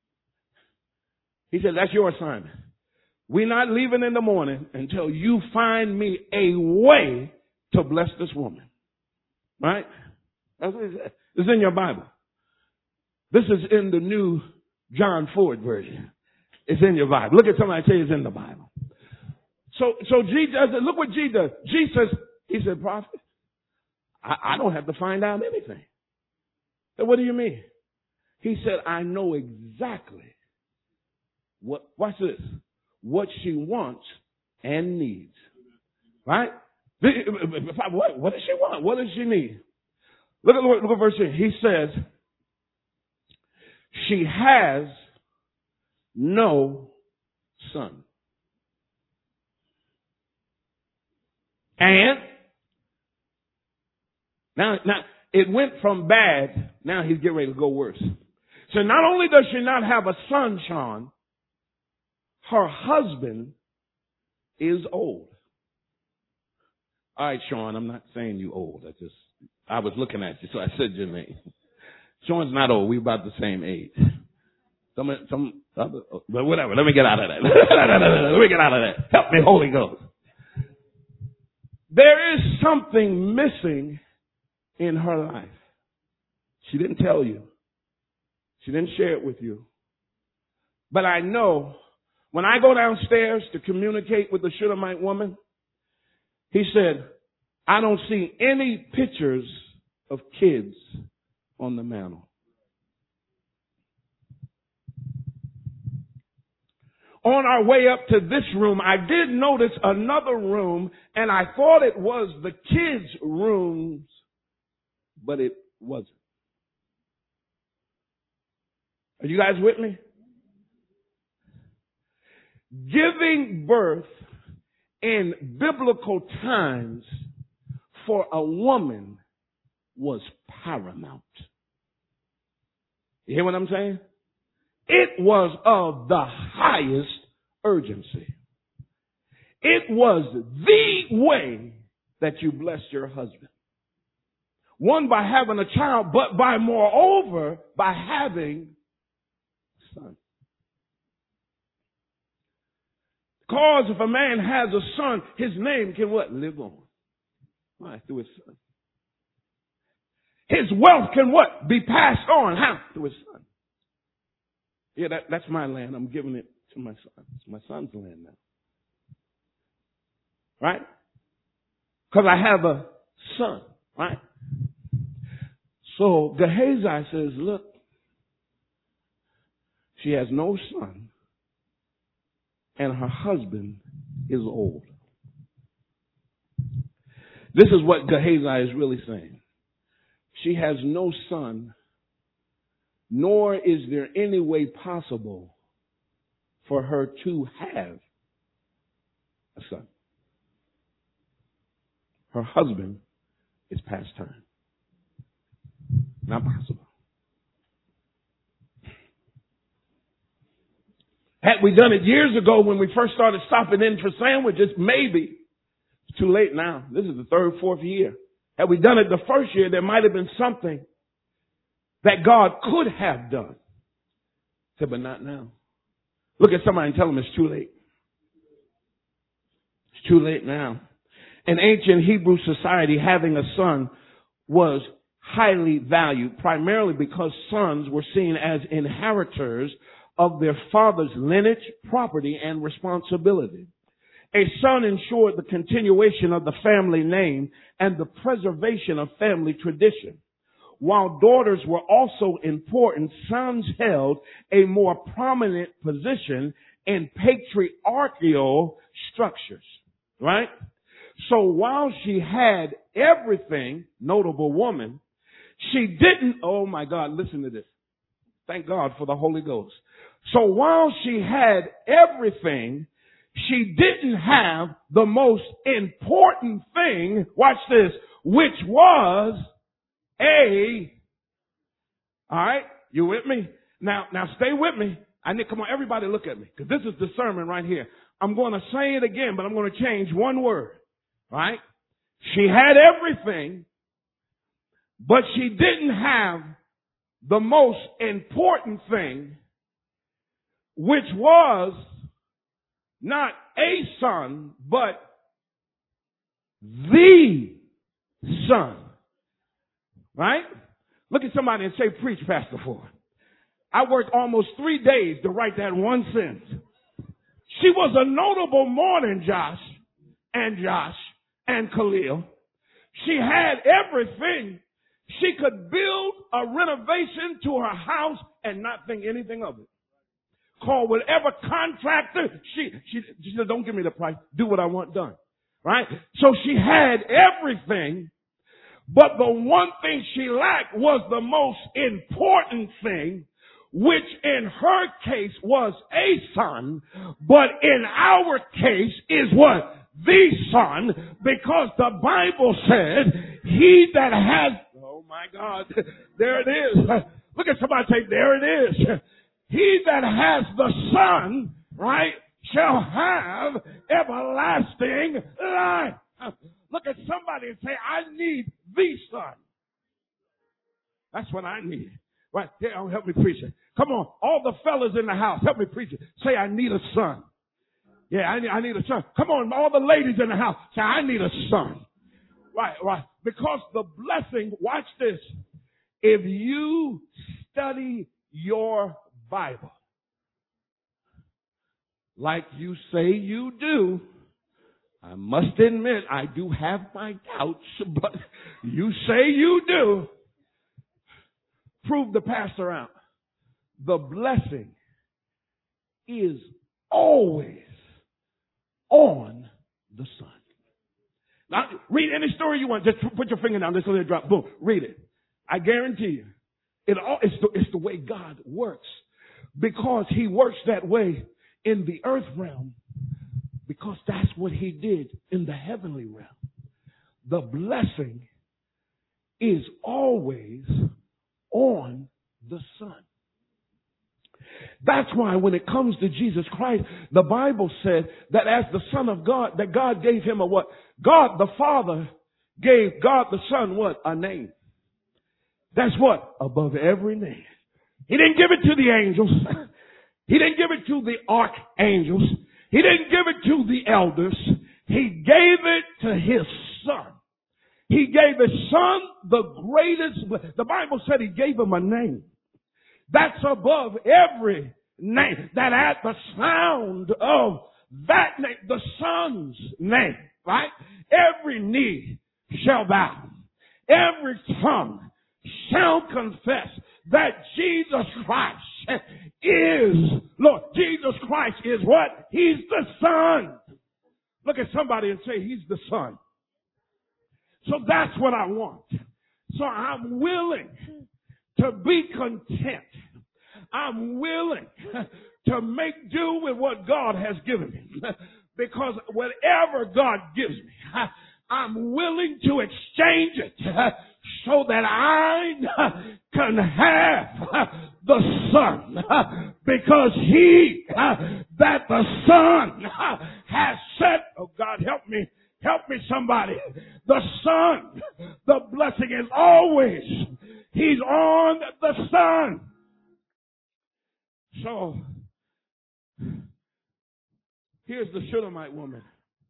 He said, that's your assignment. We're not leaving in the morning until you find me a way to bless this woman. Right? That's what it says. It's in your Bible. This is in the new John Ford version. It's in your Bible. Look at somebody say it's in the Bible. So, so G does it. Look what G does. G says, he said, prophet, I, I don't have to find out anything. So what do you mean? He said, I know exactly what, watch this, what she wants and needs. Right? What, what does she want? What does she need? Look at, look at verse eight. He says, she has no son. And now, now it went from bad. Now he's getting ready to go worse. So not only does she not have a son, Sean, her husband is old. All right, Sean, I'm not saying you old. I just, I was looking at you, so I said your name. Sean's not old. We're about the same age. Some, some, other, but whatever. Let me get out of that. Let me get out of that. Help me, Holy Ghost. There is something missing in her life. She didn't tell you. She didn't share it with you. But I know when I go downstairs to communicate with the Shunammite woman, he said, I don't see any pictures of kids on the mantle. On our way up to this room, I did notice another room, and I thought it was the kids' rooms, but it wasn't. Are you guys with me? Giving birth in biblical times for a woman was paramount. You hear what I'm saying? It was of the highest urgency. It was the way that you blessed your husband. One, by having a child, but by moreover, by having a son. Because if a man has a son, his name can what? Live on. Why? Through his son. His wealth can what? Be passed on. How? Through his son. Yeah, that, that's my land. I'm giving it to my son. It's my son's land now. Right? Because I have a son. Right? So Gehazi says, look, she has no son, and her husband is old. This is what Gehazi is really saying. She has no son, nor is there any way possible for her to have a son. Her husband is past time. Not possible. Had we done it years ago when we first started stopping in for sandwiches, maybe. It's too late now. This is the third, fourth year. Had we done it the first year, there might have been something that God could have done. I said, but not now. Look at somebody and tell them it's too late. It's too late now. In ancient Hebrew society, having a son was highly valued, primarily because sons were seen as inheritors of their father's lineage, property, and responsibility. A son ensured the continuation of the family name and the preservation of family tradition. While daughters were also important, sons held a more prominent position in patriarchal structures, right? So while she had everything, notable woman, she didn't, oh my God, listen to this. Thank God for the Holy Ghost. So while she had everything, she didn't have the most important thing, watch this, which was a, all right, you with me? Now, now stay with me. I need, come on, everybody look at me, because this is the sermon right here. I'm going to say it again, but I'm going to change one word, right? She had everything, but she didn't have the most important thing, which was not a son, but the son. Right? Look at somebody and say, preach, Pastor Ford. I worked almost three days to write that one sentence. She was a notable morning, Josh, and Josh, and Khalil. She had everything. She could build a renovation to her house and not think anything of it. Call whatever contractor. She, she, she said, don't give me the price. Do what I want done. Right? So she had everything, but the one thing she lacked was the most important thing, which in her case was a son, but in our case is what? The son, because the Bible said, he that has, oh my God, there it is. Look at somebody say, there it is. He that has the Son, right, shall have everlasting life. Look at somebody and say, I need the Son. That's what I need. Right? Here, help me preach it. Come on. All the fellas in the house, help me preach it. Say, I need a son. Yeah, I need, I need a son. Come on. All the ladies in the house, say, I need a son. Right, right. Because the blessing, watch this. If you study your Bible like you say you do, I must admit I do have my doubts, but you say you do. Prove the pastor out. The blessing is always on the Son. Now, read any story you want. Just put your finger down. Just let it drop. Boom. Read it. I guarantee you. It all, it's, the, it's the way God works. Because he works that way in the earth realm. Because that's what he did in the heavenly realm. The blessing is always on the Son. That's why when it comes to Jesus Christ, the Bible said that as the Son of God, that God gave him a what? God the Father gave God the Son what? A name. That's what? Above every name. He didn't give it to the angels. He didn't give it to the archangels. He didn't give it to the elders. He gave it to his Son. He gave his Son the greatest. The Bible said he gave him a name. That's above every name. That at the sound of that name, the Son's name, right? Every knee shall bow. Every tongue shall confess that Jesus Christ is Lord. Jesus Christ is what? He's the Son. Look at somebody and say, he's the Son. So that's what I want. So I'm willing to be content. I'm willing to make do with what God has given me. Because whatever God gives me, I'm willing to exchange it so that I can have the Son. Because he, that the Son has set, oh God help me, help me somebody. The Son, the blessing is always, he's on the Son. So, here's the Shunammite woman.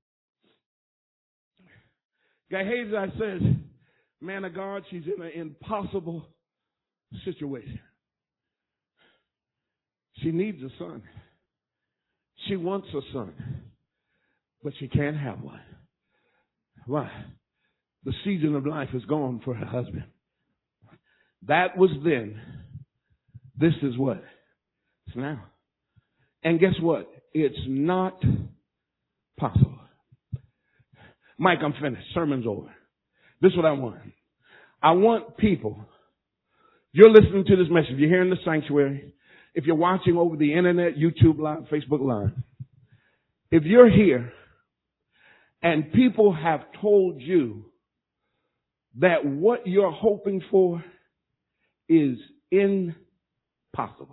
Gehazi says, man of God, she's in an impossible situation. She needs a son. She wants a son, but she can't have one. Why? The season of life is gone for her husband. That was then. This is what? It's now. And guess what? It's not possible. Mike, I'm finished. Sermon's over. This is what I want. I want people, you're listening to this message, you're here in the sanctuary, if you're watching over the internet, YouTube Live, Facebook Live, if you're here and people have told you that what you're hoping for is impossible.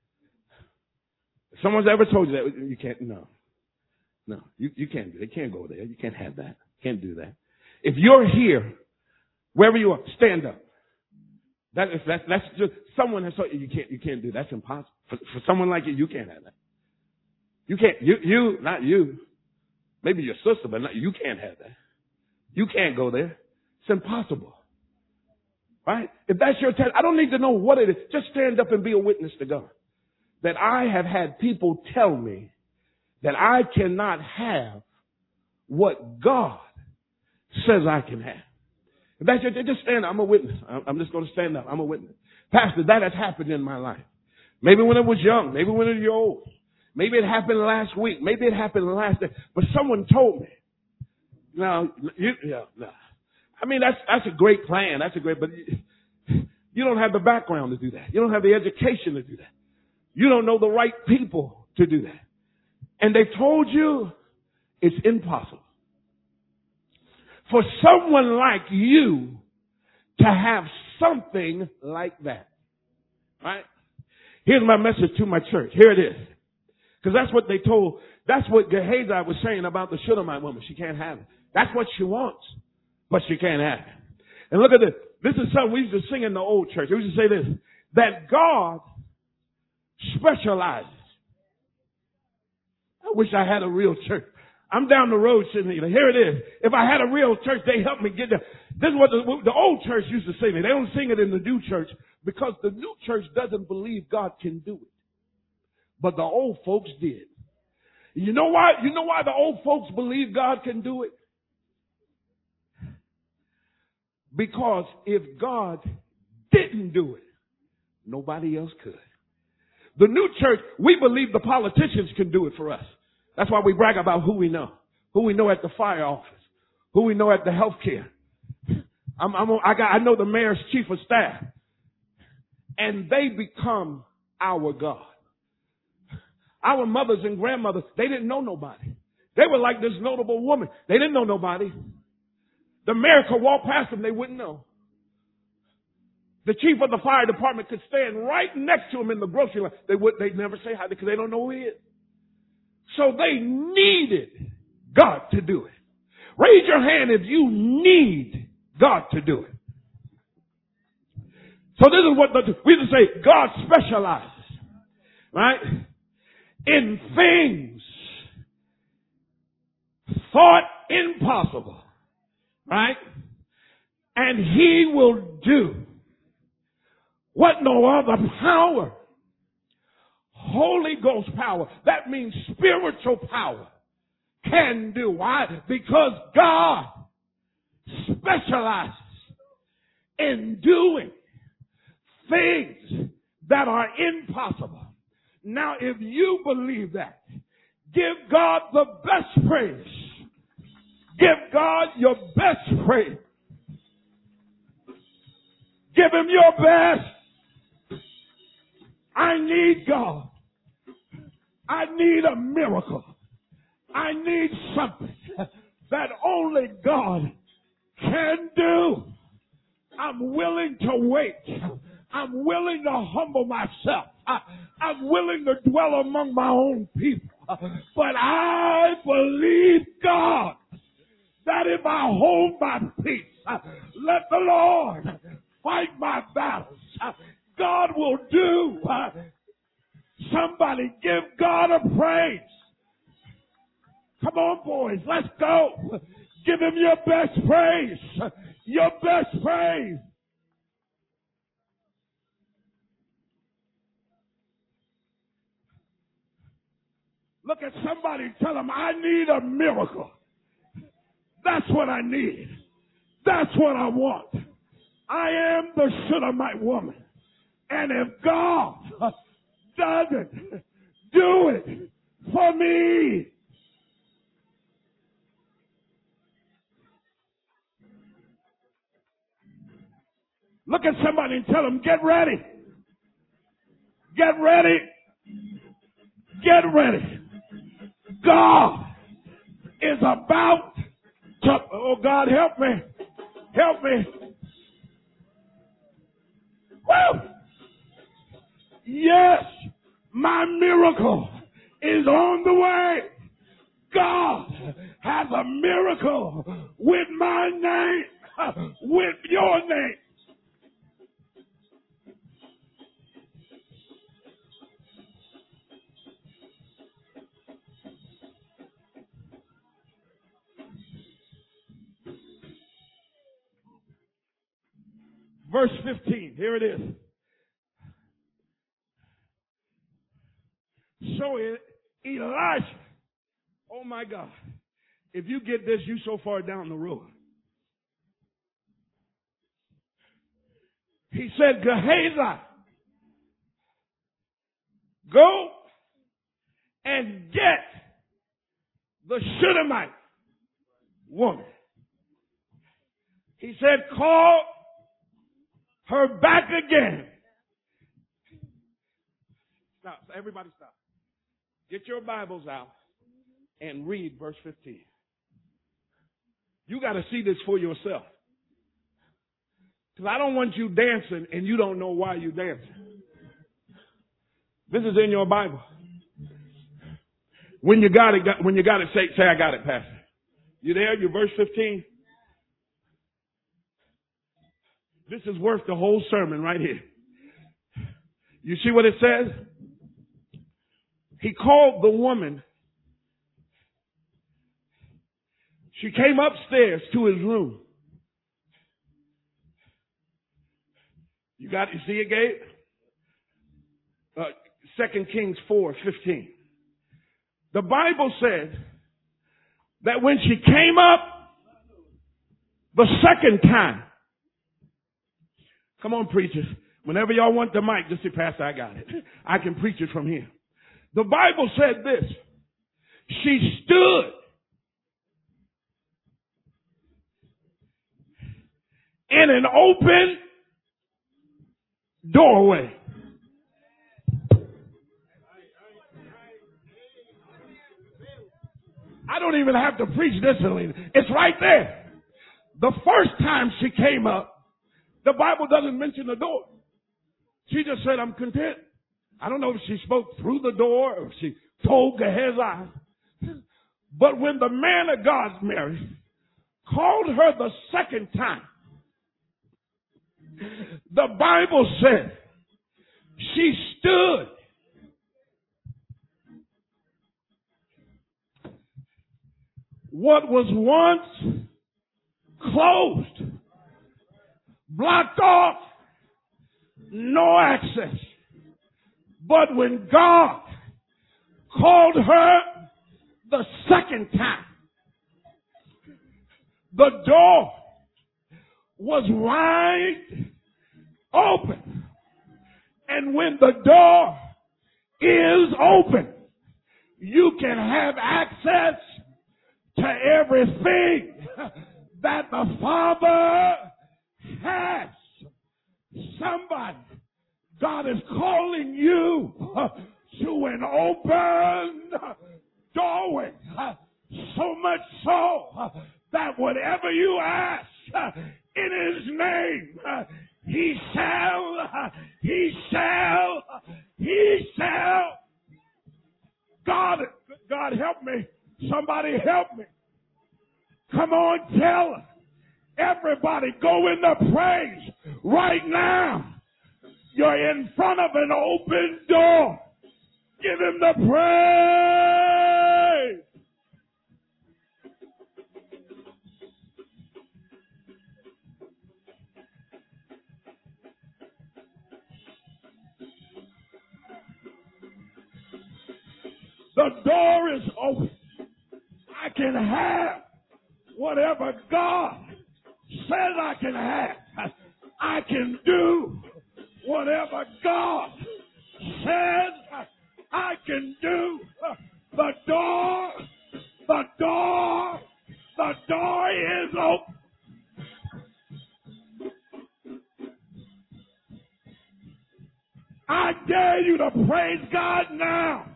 If someone's ever told you that, you can't, no. No, you, you can't do it. You can't go there. You can't have that. Can't do that. If you're here, wherever you are, stand up. That is, that's, that's just, someone has told you, you can't, you can't do that. That's impossible. For, for someone like you, you can't have that. You can't, you, you, not you. Maybe your sister, but not, you can't have that. You can't go there. It's impossible. Right? If that's your test, I don't need to know what it is. Just stand up and be a witness to God. That I have had people tell me that I cannot have what God says I can have. If that's your, just stand up. I'm a witness. I'm just going to stand up. I'm a witness. Pastor, that has happened in my life. Maybe when I was young. Maybe when you're old. Maybe it happened last week. Maybe it happened last day. But someone told me. No, you, yeah, no. I mean, that's, that's a great plan. That's a great, but you don't have the background to do that. You don't have the education to do that. You don't know the right people to do that. And they told you it's impossible for someone like you to have something like that. Right? Here's my message to my church. Here it is. Because that's what they told, that's what Gehazi was saying about the Shunammite woman. She can't have it. That's what she wants, but she can't have it. And look at this. This is something we used to sing in the old church. We used to say this, that God specializes. I wish I had a real church. I'm down the road sitting here. Here it is. If I had a real church, they helped me get there. This is what the, the old church used to sing. They don't sing it in the new church because the new church doesn't believe God can do it. But the old folks did. You know why? You know why the old folks believe God can do it? Because if God didn't do it, nobody else could. The new church, we believe the politicians can do it for us. That's why we brag about who we know. Who we know at the fire office. Who we know at the health care. I'm, I'm, I, got, I know the mayor's chief of staff. And they become our God. Our mothers and grandmothers, they didn't know nobody. They were like this notable woman. They didn't know nobody. The mayor could walk past them, they wouldn't know. The chief of the fire department could stand right next to him in the grocery line. They would, they'd never say hi because they don't know who he is. So they needed God to do it. Raise your hand if you need God to do it. So this is what the, we used to say, God specializes, right, in things thought impossible, right? And He will do what no other power, Holy Ghost power, that means spiritual power, can do. Why? Because God specializes in doing things that are impossible. Now, if you believe that, give God the best praise. Give God your best praise. Give Him your best. I need God. I need a miracle. I need something that only God can do. I'm willing to wait. I'm willing to humble myself. I, I'm willing to dwell among my own people. But I believe God that if I hold my peace, let the Lord fight my battles, God will do. Somebody give God a praise. Come on, boys, let's go. Give Him your best praise. Your best praise. Look at somebody and tell them, I need a miracle. That's what I need. That's what I want. I am the Shunammite woman. And if God doesn't do it for me, look at somebody and tell them, get ready. Get ready. Get ready. God is about to, oh God, help me. Help me. Woo! Yes, my miracle is on the way. God has a miracle with my name, with your name. Verse fifteen, here it is. So it, Elisha, oh my God, if you get this, you so far down the road. He said, Gehazi, go and get the Shunammite woman. He said, call her back again. Stop. Everybody stop. Get your Bibles out and read verse fifteen. You got to see this for yourself. Because I don't want you dancing and you don't know why you're dancing. This is in your Bible. When you got it, when you got it, say, say I got it, Pastor. You there? You verse fifteen? This is worth the whole sermon right here. You see what it says? He called the woman. She came upstairs to his room. You got, you see it, Gabe? Uh, Second Kings four fifteen. The Bible said that when she came up the second time, come on, preachers. Whenever y'all want the mic, just say, Pastor, I got it. I can preach it from here. The Bible said this. She stood in an open doorway. I don't even have to preach this, Selena. It's right there. The first time she came up, the Bible doesn't mention the door. She just said, I'm content. I don't know if she spoke through the door or if she told Gehazi. But when the man of God's married, called her the second time, the Bible said she stood. What was once closed, blocked off, no access. But when God called her the second time, the door was wide open. And when the door is open, you can have access to everything that the Father has. Somebody, God is calling you to an open doorway. So much so that whatever you ask in His name, He shall, He shall, He shall. God, God help me. Somebody help me. Come on, tell her. Everybody go in the praise right now. You're in front of an open door. Give Him the praise. The door is open. I can have whatever God says I can have. I can do whatever God says I can do. The door, the door, the door is open. I dare you to praise God now.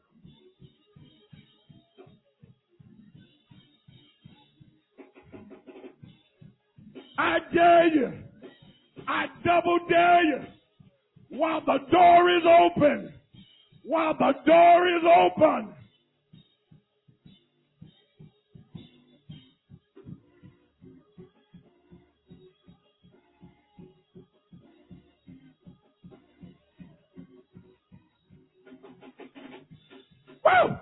I dare you. I double dare you. While the door is open. While the door is open. Woo!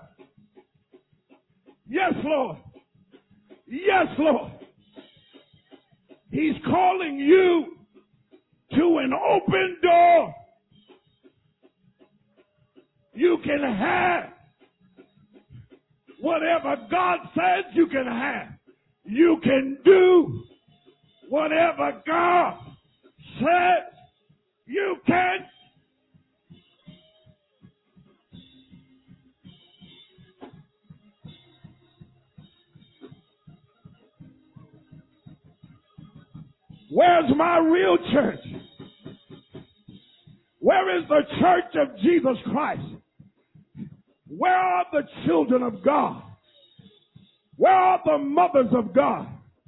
Yes, Lord. Yes, Lord. He's calling you to an open door. You can have whatever God says you can have. You can do whatever God says you can. Where's my real church? Where is the church of Jesus Christ? Where are the children of God? Where are the mothers of God?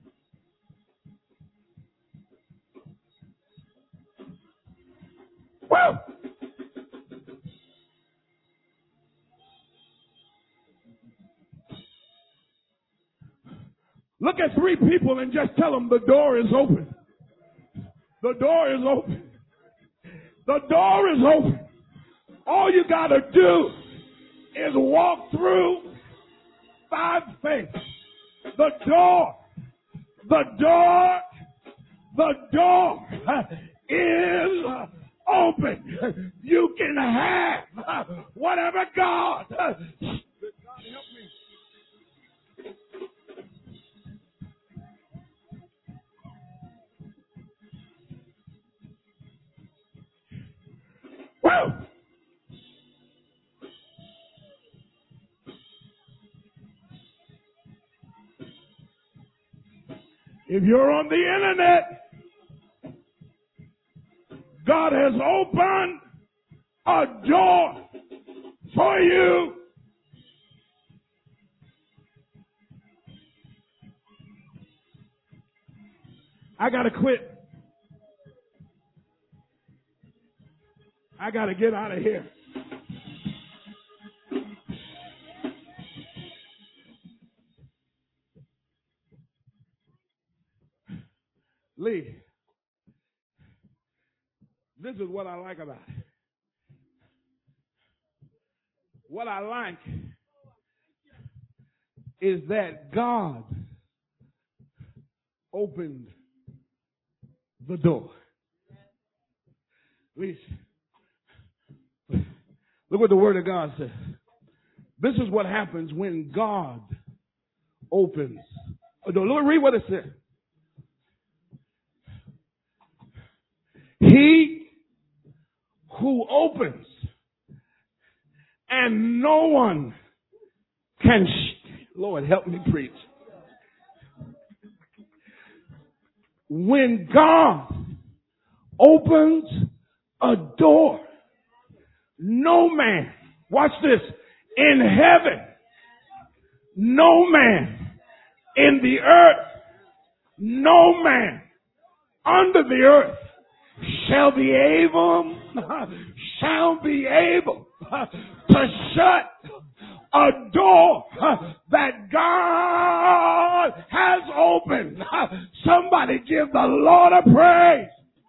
Woo! Look at three people and just tell them the door is open. The door is open. The door is open. All you got to do is walk through by faith. The door, the door, the door is open. You can have whatever God. God help me. Woo! If you're on the internet, God has opened a door for you. I gotta quit. I gotta get out of here. Lee, this is what I like about it. What I like is that God opened the door. Lee, look what the Word of God says. This is what happens when God opens a door. Look, read what it says. He who opens and no one can, sh- Lord, help me preach. When God opens a door, no man, watch this, in heaven, no man in the earth, no man under the earth shall be able, shall be able to shut a door that God has opened. Somebody give the Lord a praise.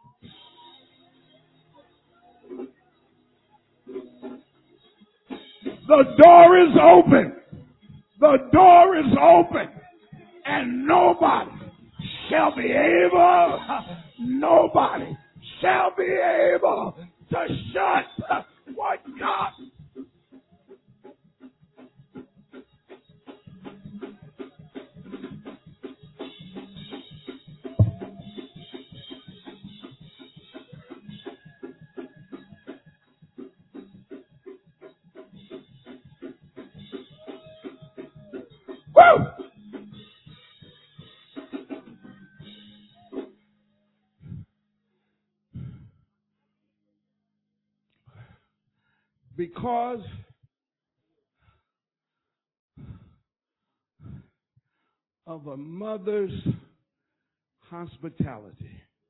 The door is open. The door is open. And nobody shall be able, nobody shall be able to shut what God. Woo! Because of a mother's hospitality,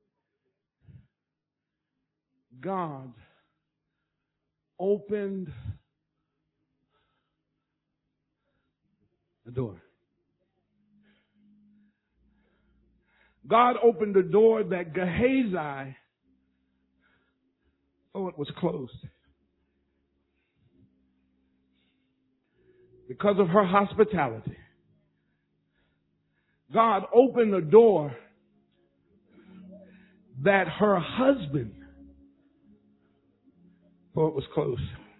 God opened the door. God opened the door that Gehazi thought was closed. Because of her hospitality, God opened the door that her husband thought was closed.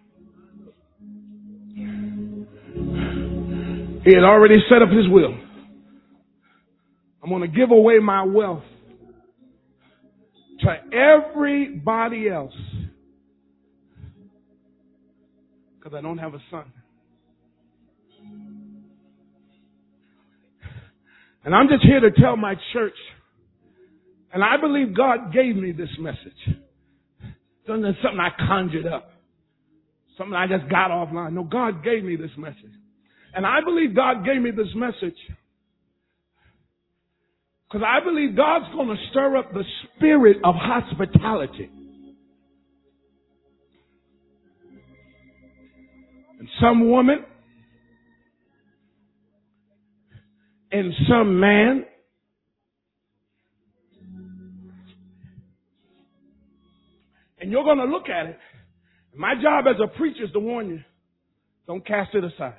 He had already set up his will. I'm going to give away my wealth to everybody else because I don't have a son. And I'm just here to tell my church, and I believe God gave me this message. It's not something I conjured up, something I just got offline. No, God gave me this message. And I believe God gave me this message because I believe God's going to stir up the spirit of hospitality. And some woman and some man and you're going to look at it. My job as a preacher is to warn you, don't cast it aside.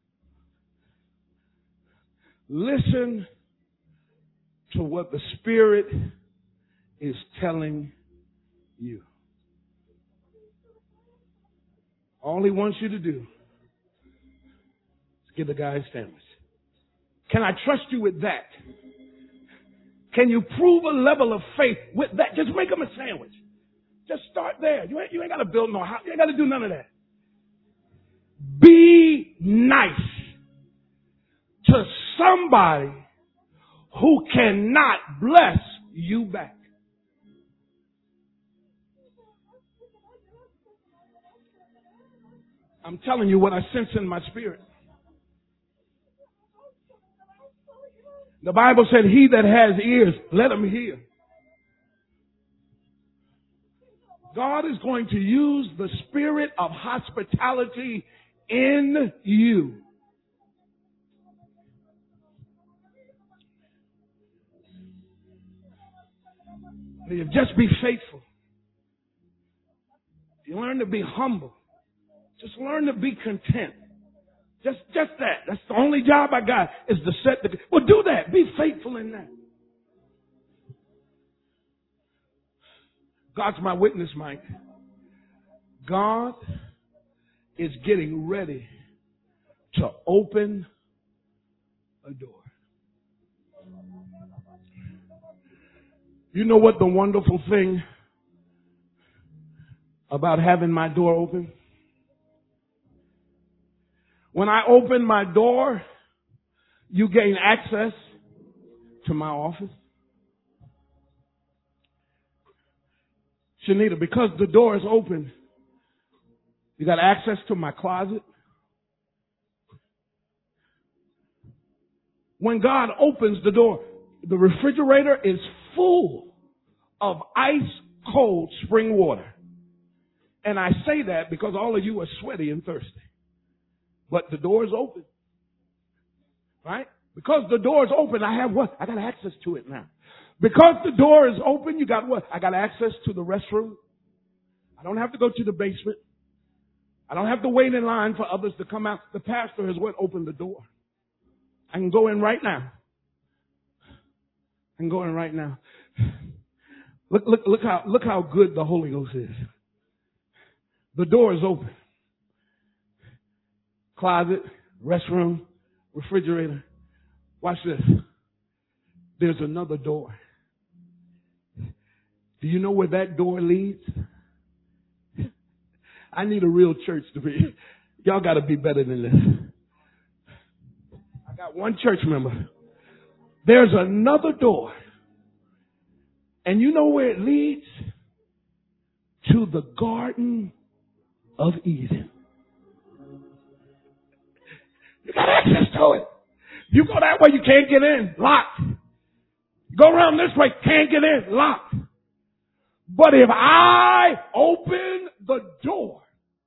Listen to what the Spirit is telling you. All He wants you to do is give the guy a sandwich. Can I trust you with that? Can you prove a level of faith with that? Just make him a sandwich. Just start there. You ain't, you ain't got to build no house. You ain't got to do none of that. Be nice to somebody who cannot bless you back. I'm telling you what I sense in my spirit. The Bible said, he that has ears, let him hear. God is going to use the spirit of hospitality in you. You just be faithful. You learn to be humble. Just learn to be content. Just, just that. That's the only job I got is to set the, well, do that. Be faithful in that. God's my witness, Mike. God is getting ready to open a door. You know what the wonderful thing about having my door open? When I open my door, you gain access to my office. Shanita, because the door is open, you got access to my closet. When God opens the door, the refrigerator is full of ice cold spring water. And I say that because all of you are sweaty and thirsty. But the door is open. Right? Because the door is open, I have what? I got access to it now. Because the door is open, you got what? I got access to the restroom. I don't have to go to the basement. I don't have to wait in line for others to come out. The pastor has what? Opened the door. I can go in right now. I can go in right now. Look, look, look how, look how good the Holy Ghost is. The door is open. Closet, restroom, refrigerator. Watch this. There's another door. Do you know where that door leads? I need a real church to be. Y'all got to be better than this. I got one church member. There's another door. And you know where it leads? To the Garden of Eden. You got access to it. You go that way, you can't get in. Locked. Go around this way, can't get in. Locked. But if I open the door,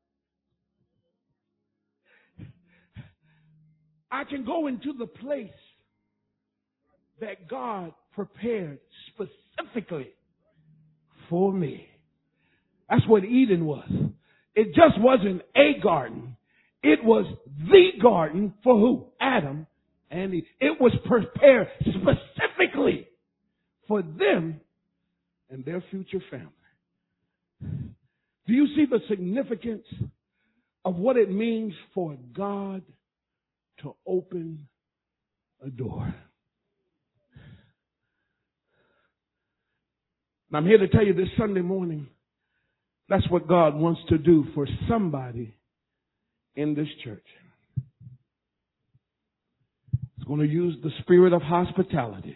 I can go into the place that God prepared specifically for me. That's what Eden was. It just wasn't a garden. It was the garden for who? Adam and Eve. It was prepared specifically for them and their future family. Do you see the significance of what it means for God to open a door? And I'm here to tell you this Sunday morning, that's what God wants to do for somebody in this church. He's going to use the spirit of hospitality.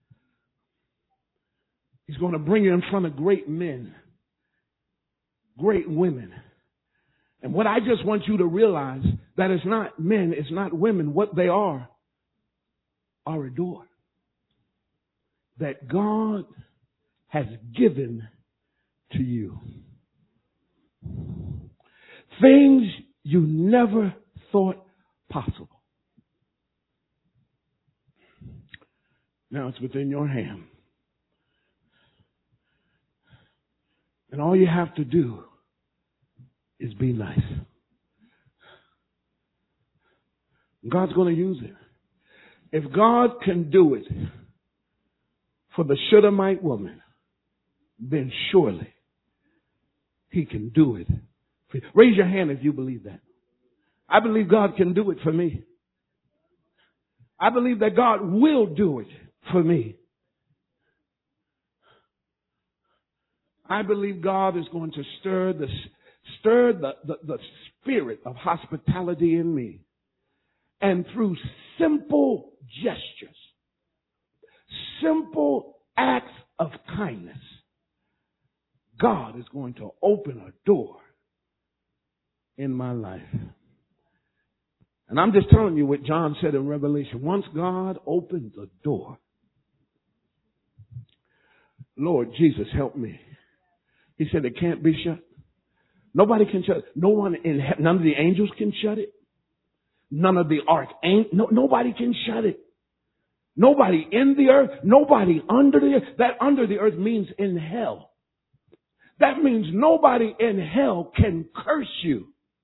He's going to bring you in front of great men, great women. And what I just want you to realize, that it's not men, it's not women. What they are, are a door that God has given to you. Things you never thought possible. Now it's within your hand. And all you have to do is be nice. God's going to use it. If God can do it for the Shunammite woman, then surely He can do it. Raise your hand if you believe that. I believe God can do it for me. I believe that God will do it for me. I believe God is going to stir the stir the, the, the spirit of hospitality in me. And through simple gestures, simple acts of kindness, God is going to open a door in my life. And I'm just telling you what John said in Revelation. Once God opens a door, Lord Jesus, help me. He said it can't be shut. Nobody can shut it. No one in heaven, none of the angels can shut it. None of the archangels, no, nobody can shut it. Nobody in the earth, nobody under the earth. That under the earth means in hell. That means nobody in hell can curse you.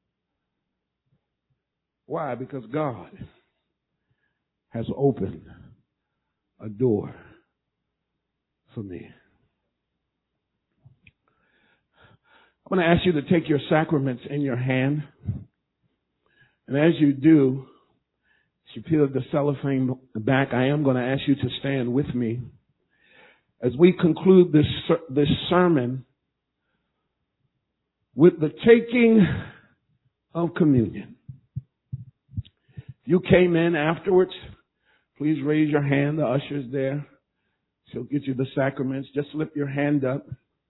Why? Because God has opened a door for me. I'm going to ask you to take your sacraments in your hand. And as you do, as you peel the cellophane back, I am going to ask you to stand with me as we conclude this, this sermon with the taking of communion. If you came in afterwards, please raise your hand. The usher's there. She'll get you the sacraments. Just slip your hand up.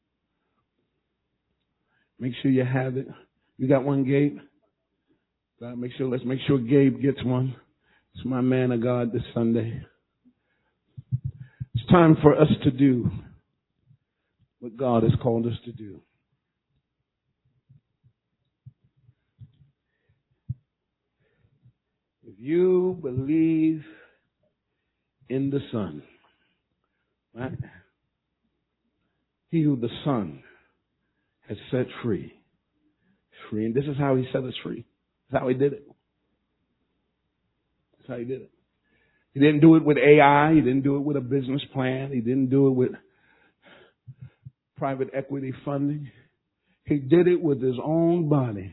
Make sure you have it. You got one, Gabe? God, make sure, let's make sure Gabe gets one. It's my man of God this Sunday. It's time for us to do what God has called us to do. If you believe in the Son, right? He who the Son has set free, free. And this is how he set us free. That's how he did it. That's how he did it. He didn't do it with A I. He didn't do it with a business plan. He didn't do it with private equity funding. He did it with his own body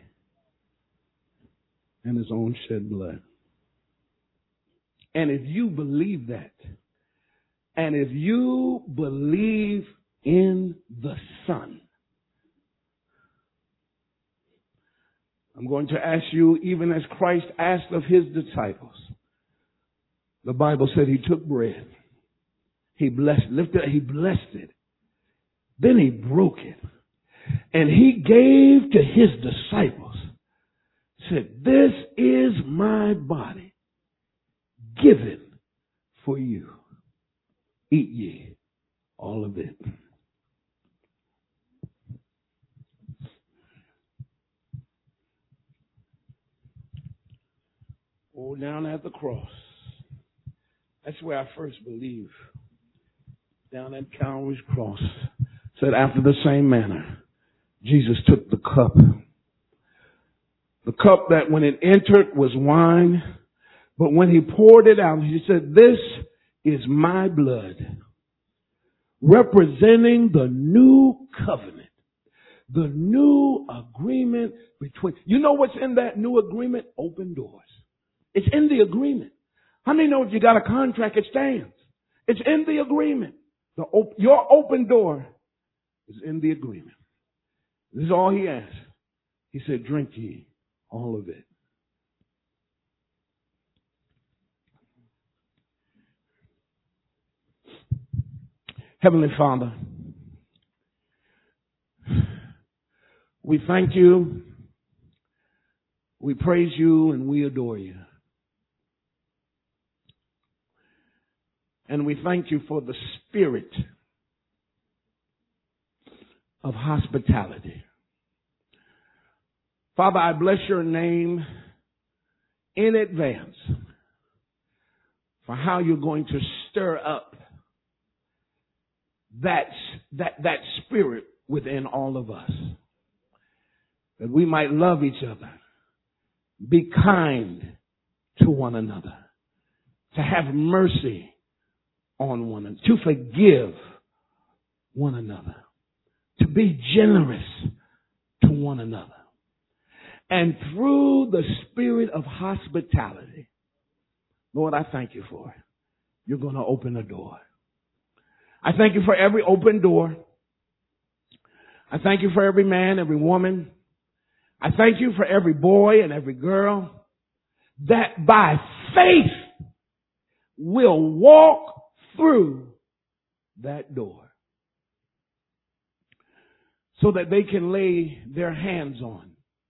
and his own shed blood. And if you believe that, and if you believe in the Son, I'm going to ask you, even as Christ asked of his disciples, the Bible said he took bread, he blessed, lifted, he blessed it, then he broke it, and he gave to his disciples, said, "This is my body, given for you. Eat ye all of it." Oh, down at the cross. That's where I first believe. Down at Calvary's cross. Said, after the same manner, Jesus took the cup. The cup that when it entered was wine, but when he poured it out, he said, "This is my blood, representing the new covenant, the new agreement between." You know what's in that new agreement? Open doors. It's in the agreement. How many know if you got a contract, it stands? It's in the agreement. The op- your open door is in the agreement. This is all he asked. He said, "Drink ye all of it." Heavenly Father, we thank you, we praise you, and we adore you. And we thank you for the spirit of hospitality. Father, I bless your name in advance for how you're going to stir up that, that, that spirit within all of us. That we might love each other, be kind to one another, to have mercy on one another, to forgive one another, to be generous to one another. And through the spirit of hospitality, Lord, I thank you for it. You're going to open a door. I thank you for every open door. I thank you for every man, every woman. I thank you for every boy and every girl that by faith will walk through that door so that they can lay their hands on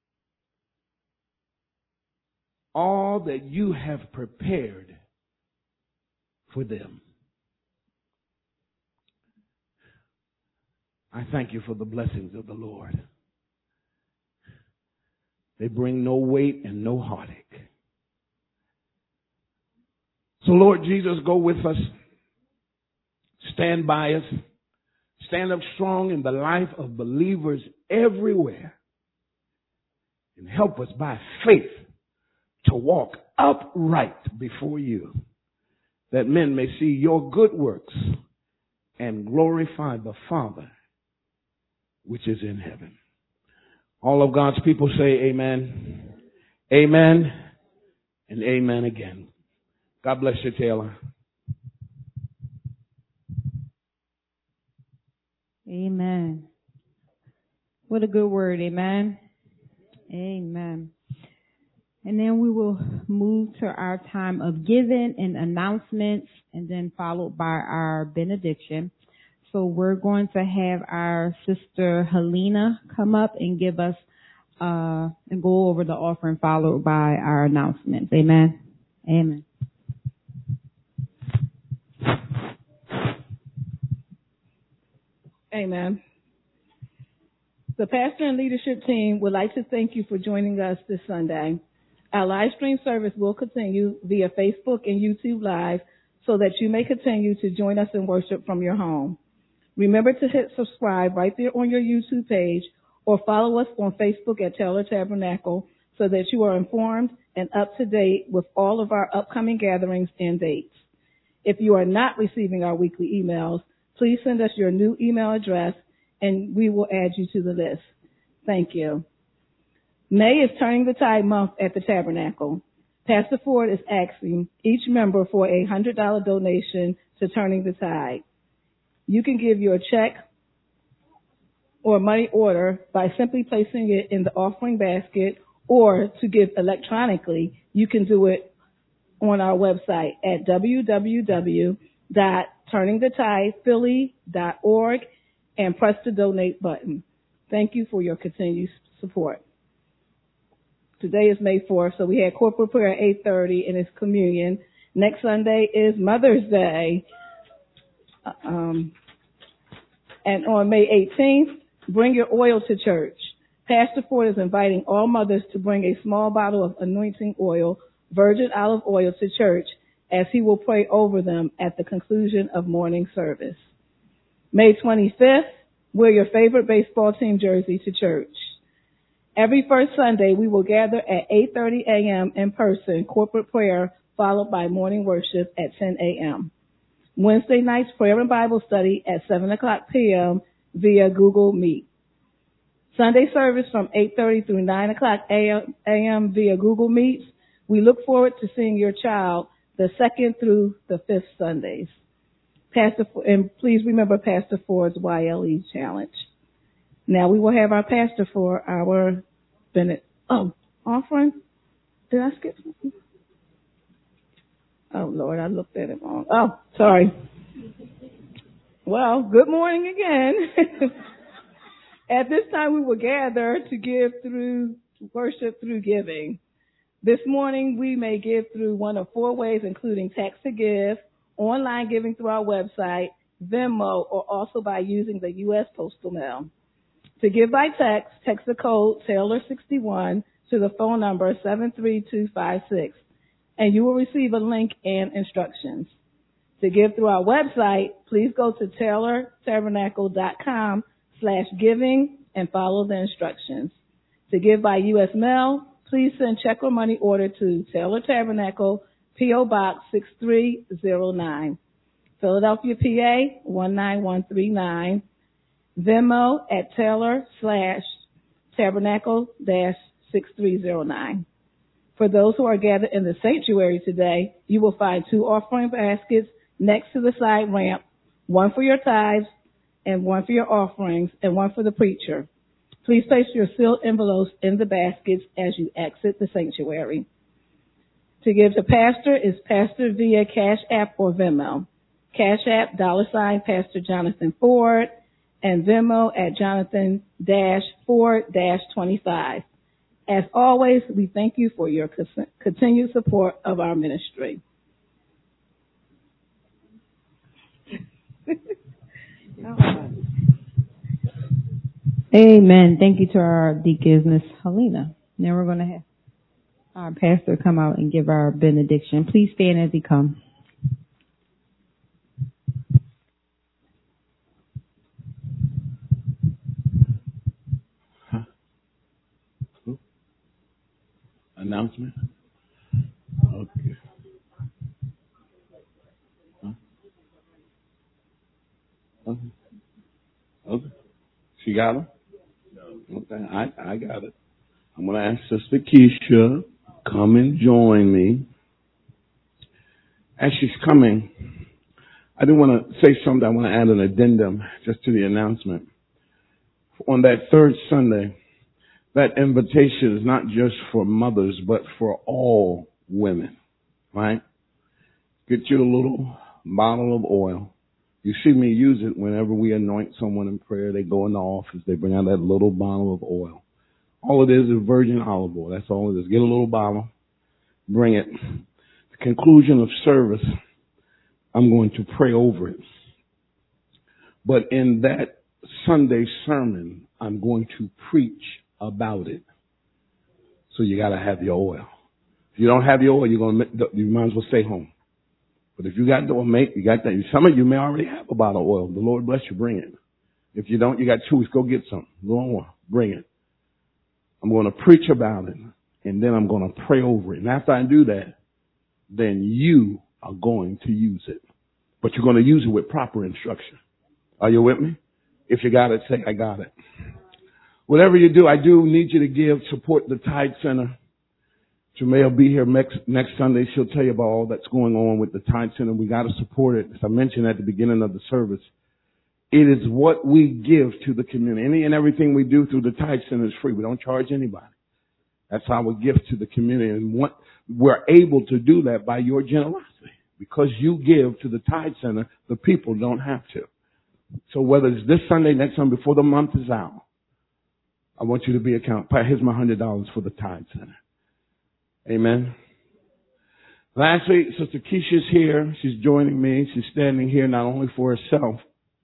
all that you have prepared for them. I thank you for the blessings of the Lord. They bring no weight and no heartache. So, Lord Jesus, go with us. Stand by us. Stand up strong in the life of believers everywhere. And help us by faith to walk upright before you, that men may see your good works and glorify the Father which is in heaven. All of God's people say amen, amen, and amen again. God bless you, Taylor. Amen. What a good word, amen. Amen. And then we will move to our time of giving and announcements, and then followed by our benediction. So we're going to have our sister Helena come up and give us, uh, and go over the offering, followed by our announcements. Amen. Amen. Amen. The pastor and leadership team would like to thank you for joining us this Sunday. Our live stream service will continue via Facebook and YouTube Live so that you may continue to join us in worship from your home. Remember to hit subscribe right there on your YouTube page, or follow us on Facebook at Taylor Tabernacle so that you are informed and up to date with all of our upcoming gatherings and dates. If you are not receiving our weekly emails, please send us your new email address and we will add you to the list. Thank you. May is Turning the Tide month at the Tabernacle. Pastor Ford is asking each member for a one hundred dollars donation to Turning the Tide. You can give your check or money order by simply placing it in the offering basket, or to give electronically, you can do it on our website at w w w dot turning the tide philly dot org and press the donate button. Thank you for your continued support. Today is May fourth, so we had corporate prayer at eight thirty and it's communion. Next Sunday is Mother's Day. Um, and on May eighteenth, bring your oil to church. Pastor Ford is inviting all mothers to bring a small bottle of anointing oil, virgin olive oil, to church, as he will pray over them at the conclusion of morning service. May twenty-fifth, wear your favorite baseball team jersey to church. Every first Sunday, we will gather at eight thirty a.m. in person, corporate prayer, followed by morning worship at ten a.m. Wednesday night's prayer and Bible study at seven o'clock p.m. via Google Meet. Sunday service from eight thirty through nine o'clock a.m. via Google Meet. We look forward to seeing your child the second through the fifth Sundays. Pastor, and please remember Pastor Ford's Y L E challenge. Now we will have our pastor for our Bennett. Oh, offering? Did I skip something? Oh, Lord, I looked at it wrong. Oh, sorry. Well, good morning again. At this time, we will gather to give through worship through giving. This morning, we may give through one of four ways, including text to give, online giving through our website, Venmo, or also by using the U S Postal Mail. To give by text, text the code Taylor sixty-one to the phone number seven three two five six, and you will receive a link and instructions. To give through our website, please go to taylor tabernacle dot com slash giving and follow the instructions. To give by U S mail, please send check or money order to Taylor Tabernacle, P O. Box six three zero nine, Philadelphia, P A one nine one three nine. Venmo at Taylor slash Tabernacle dash six three zero nine. For those who are gathered in the sanctuary today, you will find two offering baskets next to the side ramp, one for your tithes and one for your offerings and one for the preacher. Please place your sealed envelopes in the baskets as you exit the sanctuary. To give to pastor is pastor via Cash App or Venmo. Cash App, dollar sign, Pastor Jonathan Ford, and Venmo at Jonathan dash Ford dash twenty-five. As always, we thank you for your continued support of our ministry. Amen. Thank you to our deaconess, Miss Helena. Now we're going to have our pastor come out and give our benediction. Please stand as he comes. You got them? Okay, I, I got it. I'm going to ask Sister Keisha, come and join me. As she's coming, I do want to say something. I want to add an addendum just to the announcement. On that third Sunday, that invitation is not just for mothers, but for all women, right? Get you a little bottle of oil. You see me use it whenever we anoint someone in prayer. They go in the office. They bring out that little bottle of oil. All it is is virgin olive oil. That's all it is. Get a little bottle. Bring it. The conclusion of service, I'm going to pray over it. But in that Sunday sermon, I'm going to preach about it. So you got to have your oil. If you don't have your oil, you're going to, you might as well stay home. But if you got the make, you got that. Some of you may already have a bottle of oil. The Lord bless you. Bring it. If you don't, you got two weeks. Go get some. Go on. Bring it. I'm going to preach about it, and then I'm going to pray over it. And after I do that, then you are going to use it. But you're going to use it with proper instruction. Are you with me? If you got it, say, I got it. Whatever you do, I do need you to give, support the Tide Center. Jamel will be here next, next Sunday. She'll tell you about all that's going on with the Tide Center. We got to support it. As I mentioned at the beginning of the service, it is what we give to the community. Any and everything we do through the Tide Center is free. We don't charge anybody. That's our gift to the community. And what, we're able to do that by your generosity. Because you give to the Tide Center, the people don't have to. So whether it's this Sunday, next Sunday, before the month is out, I want you to be account. Here's my one hundred dollars for the Tide Center. Amen. Lastly, Sister Keisha's here. She's joining me. She's standing here not only for herself,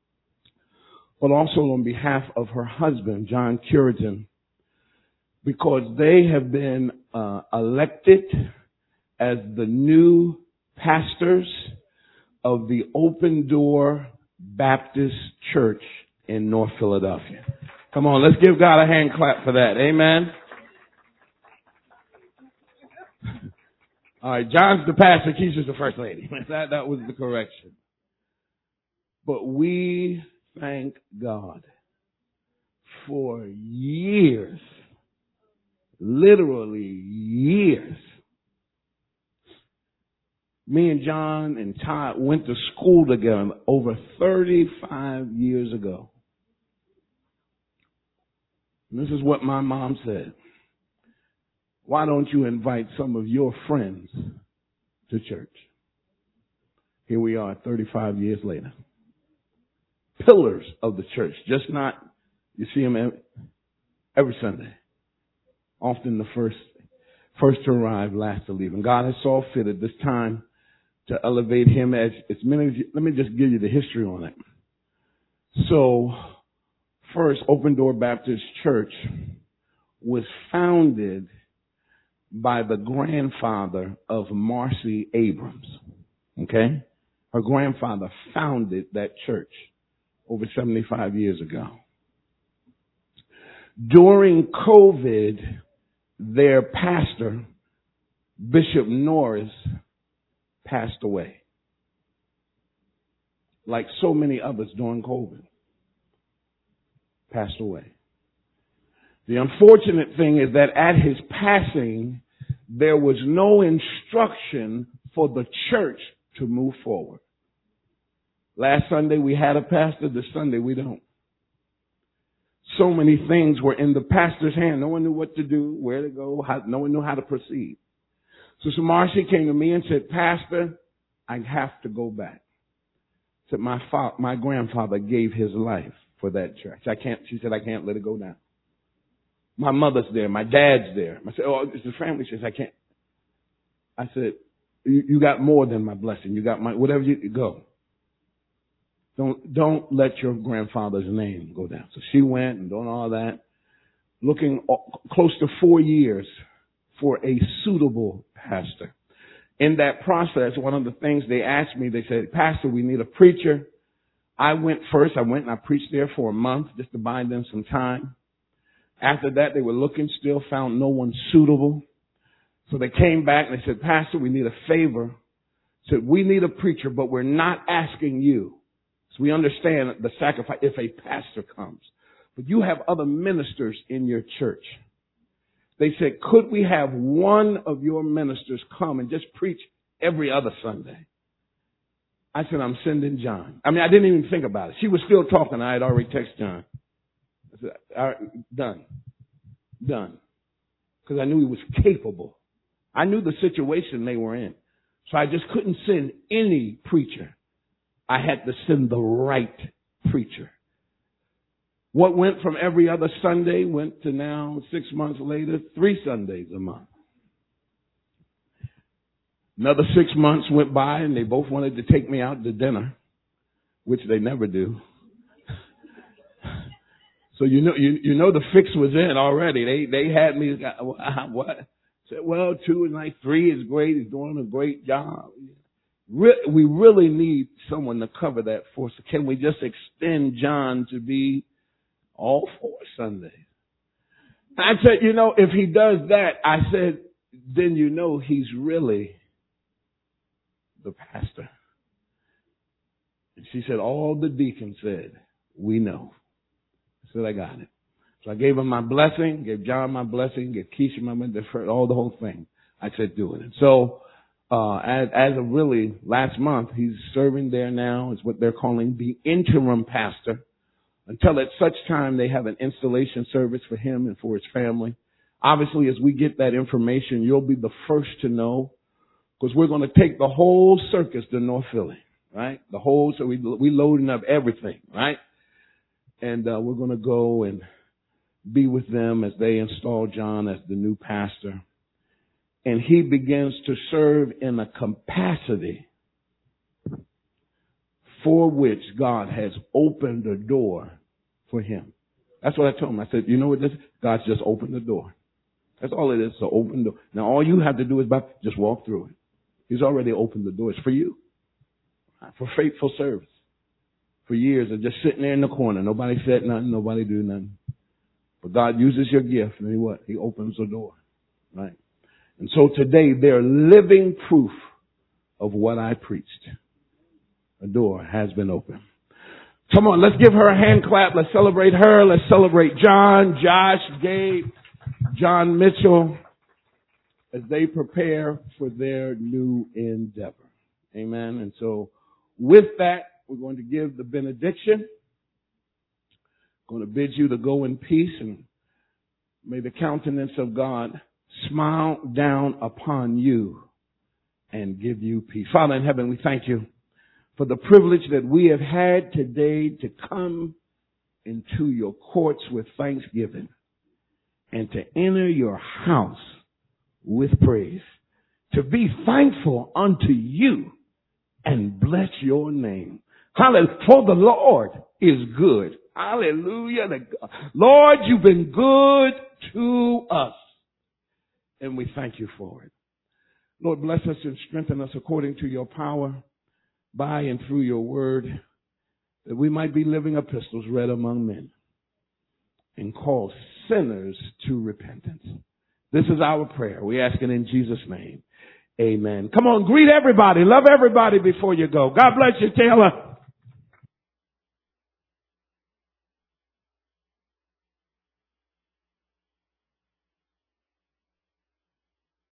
but also on behalf of her husband, John Curitan, because they have been uh, elected as the new pastors of the Open Door Baptist Church in North Philadelphia. Come on, let's give God a hand clap for that. Amen. All right, John's the pastor, Keisha's the first lady. That, that was the correction. But we thank God for years, literally years. Me and John and Todd went to school together over thirty-five years ago. And this is what my mom said. Why don't you invite some of your friends to church? Here we are thirty-five years later. Pillars of the church, just not, you see them every, every Sunday. Often the first, first to arrive, last to leave. And God has saw fit at this time to elevate him as, as many of you, let me just give you the history on it. So, first, Open Door Baptist Church was founded by the grandfather of Marcy Abrams. Okay? Her grandfather founded that church over seventy-five years ago. During COVID, their pastor, Bishop Norris, passed away. Like so many others during COVID. Passed away. The unfortunate thing is that at his passing, there was no instruction for the church to move forward. Last Sunday we had a pastor, this Sunday we don't. So many things were in the pastor's hand. No one knew what to do, where to go, how, no one knew how to proceed. So Marcy came to me and said, Pastor, I have to go back. Said my fa- my grandfather gave his life for that church. I can't, she said, I can't let it go down. My mother's there. My dad's there. I said, oh, it's the family. She says, I can't. I said, you, you got more than my blessing. You got my, whatever you, go. Don't, don't let your grandfather's name go down. So she went and doing all that, looking close to four years for a suitable pastor. In that process, one of the things they asked me, they said, Pastor, we need a preacher. I went first. I went and I preached there for a month just to buy them some time. After that, they were looking, still found no one suitable. So they came back and they said, Pastor, we need a favor. Said, we need a preacher, but we're not asking you. So we understand the sacrifice if a pastor comes. but you have other ministers in your church. They said, could we have one of your ministers come and just preach every other Sunday? I said, I'm sending John. I mean, I didn't even think about it. She was still talking. I had already texted John. I said, all right, done. Done. Because I knew he was capable. I knew the situation they were in. So I just couldn't send any preacher. I had to send the right preacher. What went from every other Sunday went to now, six months later, three Sundays a month. Another six months went by and they both wanted to take me out to dinner, which they never do. So you know, you, you know the fix was in already. They they had me, what? Said, well, two is nice, three is great, he's doing a great job. Re- we really need someone to cover that for us. Can we just extend John to be all four Sundays? I said, you know, if he does that, I said, then you know he's really the pastor. And she said, all the deacons said, we know. I said, I got it. So I gave him my blessing, gave John my blessing, gave Keisha my blessing, all the whole thing. I said, do it. And so, uh, as, as of really last month, he's serving there now. It's what they're calling the interim pastor until at such time they have an installation service for him and for his family. Obviously, as we get that information, you'll be the first to know, because we're going to take the whole circus to North Philly, right? The whole, so we, we loading up everything, right? And, uh, we're going to go and be with them as they install John as the new pastor. And he begins to serve in a capacity for which God has opened a door for him. That's what I told him. I said, you know what this is? God's just opened the door. That's all it is, so open door. Now all you have to do is about, just walk through it. He's already opened the door. It's for you. For faithful service. For years of just sitting there in the corner. Nobody said nothing. Nobody do nothing. But God uses your gift, and he what? He opens the door. Right? And so today, they're living proof of what I preached. A door has been opened. Come on, let's give her a hand clap. Let's celebrate her. Let's celebrate John, Josh, Gabe, John Mitchell, as they prepare for their new endeavor. Amen. And so with that, we're going to give the benediction. Going to bid you to go in peace, and may the countenance of God smile down upon you and give you peace. Father in heaven, we thank you for the privilege that we have had today to come into your courts with thanksgiving and to enter your house with praise, to be thankful unto you and bless your name. Hallelujah. For the Lord is good. Hallelujah. Lord, you've been good to us, and we thank you for it. Lord, bless us and strengthen us according to your power, by and through your word, that we might be living epistles read among men and call sinners to repentance. This is our prayer. We ask it in Jesus' name. Amen. Come on, greet everybody. Love everybody before you go. God bless you, Taylor.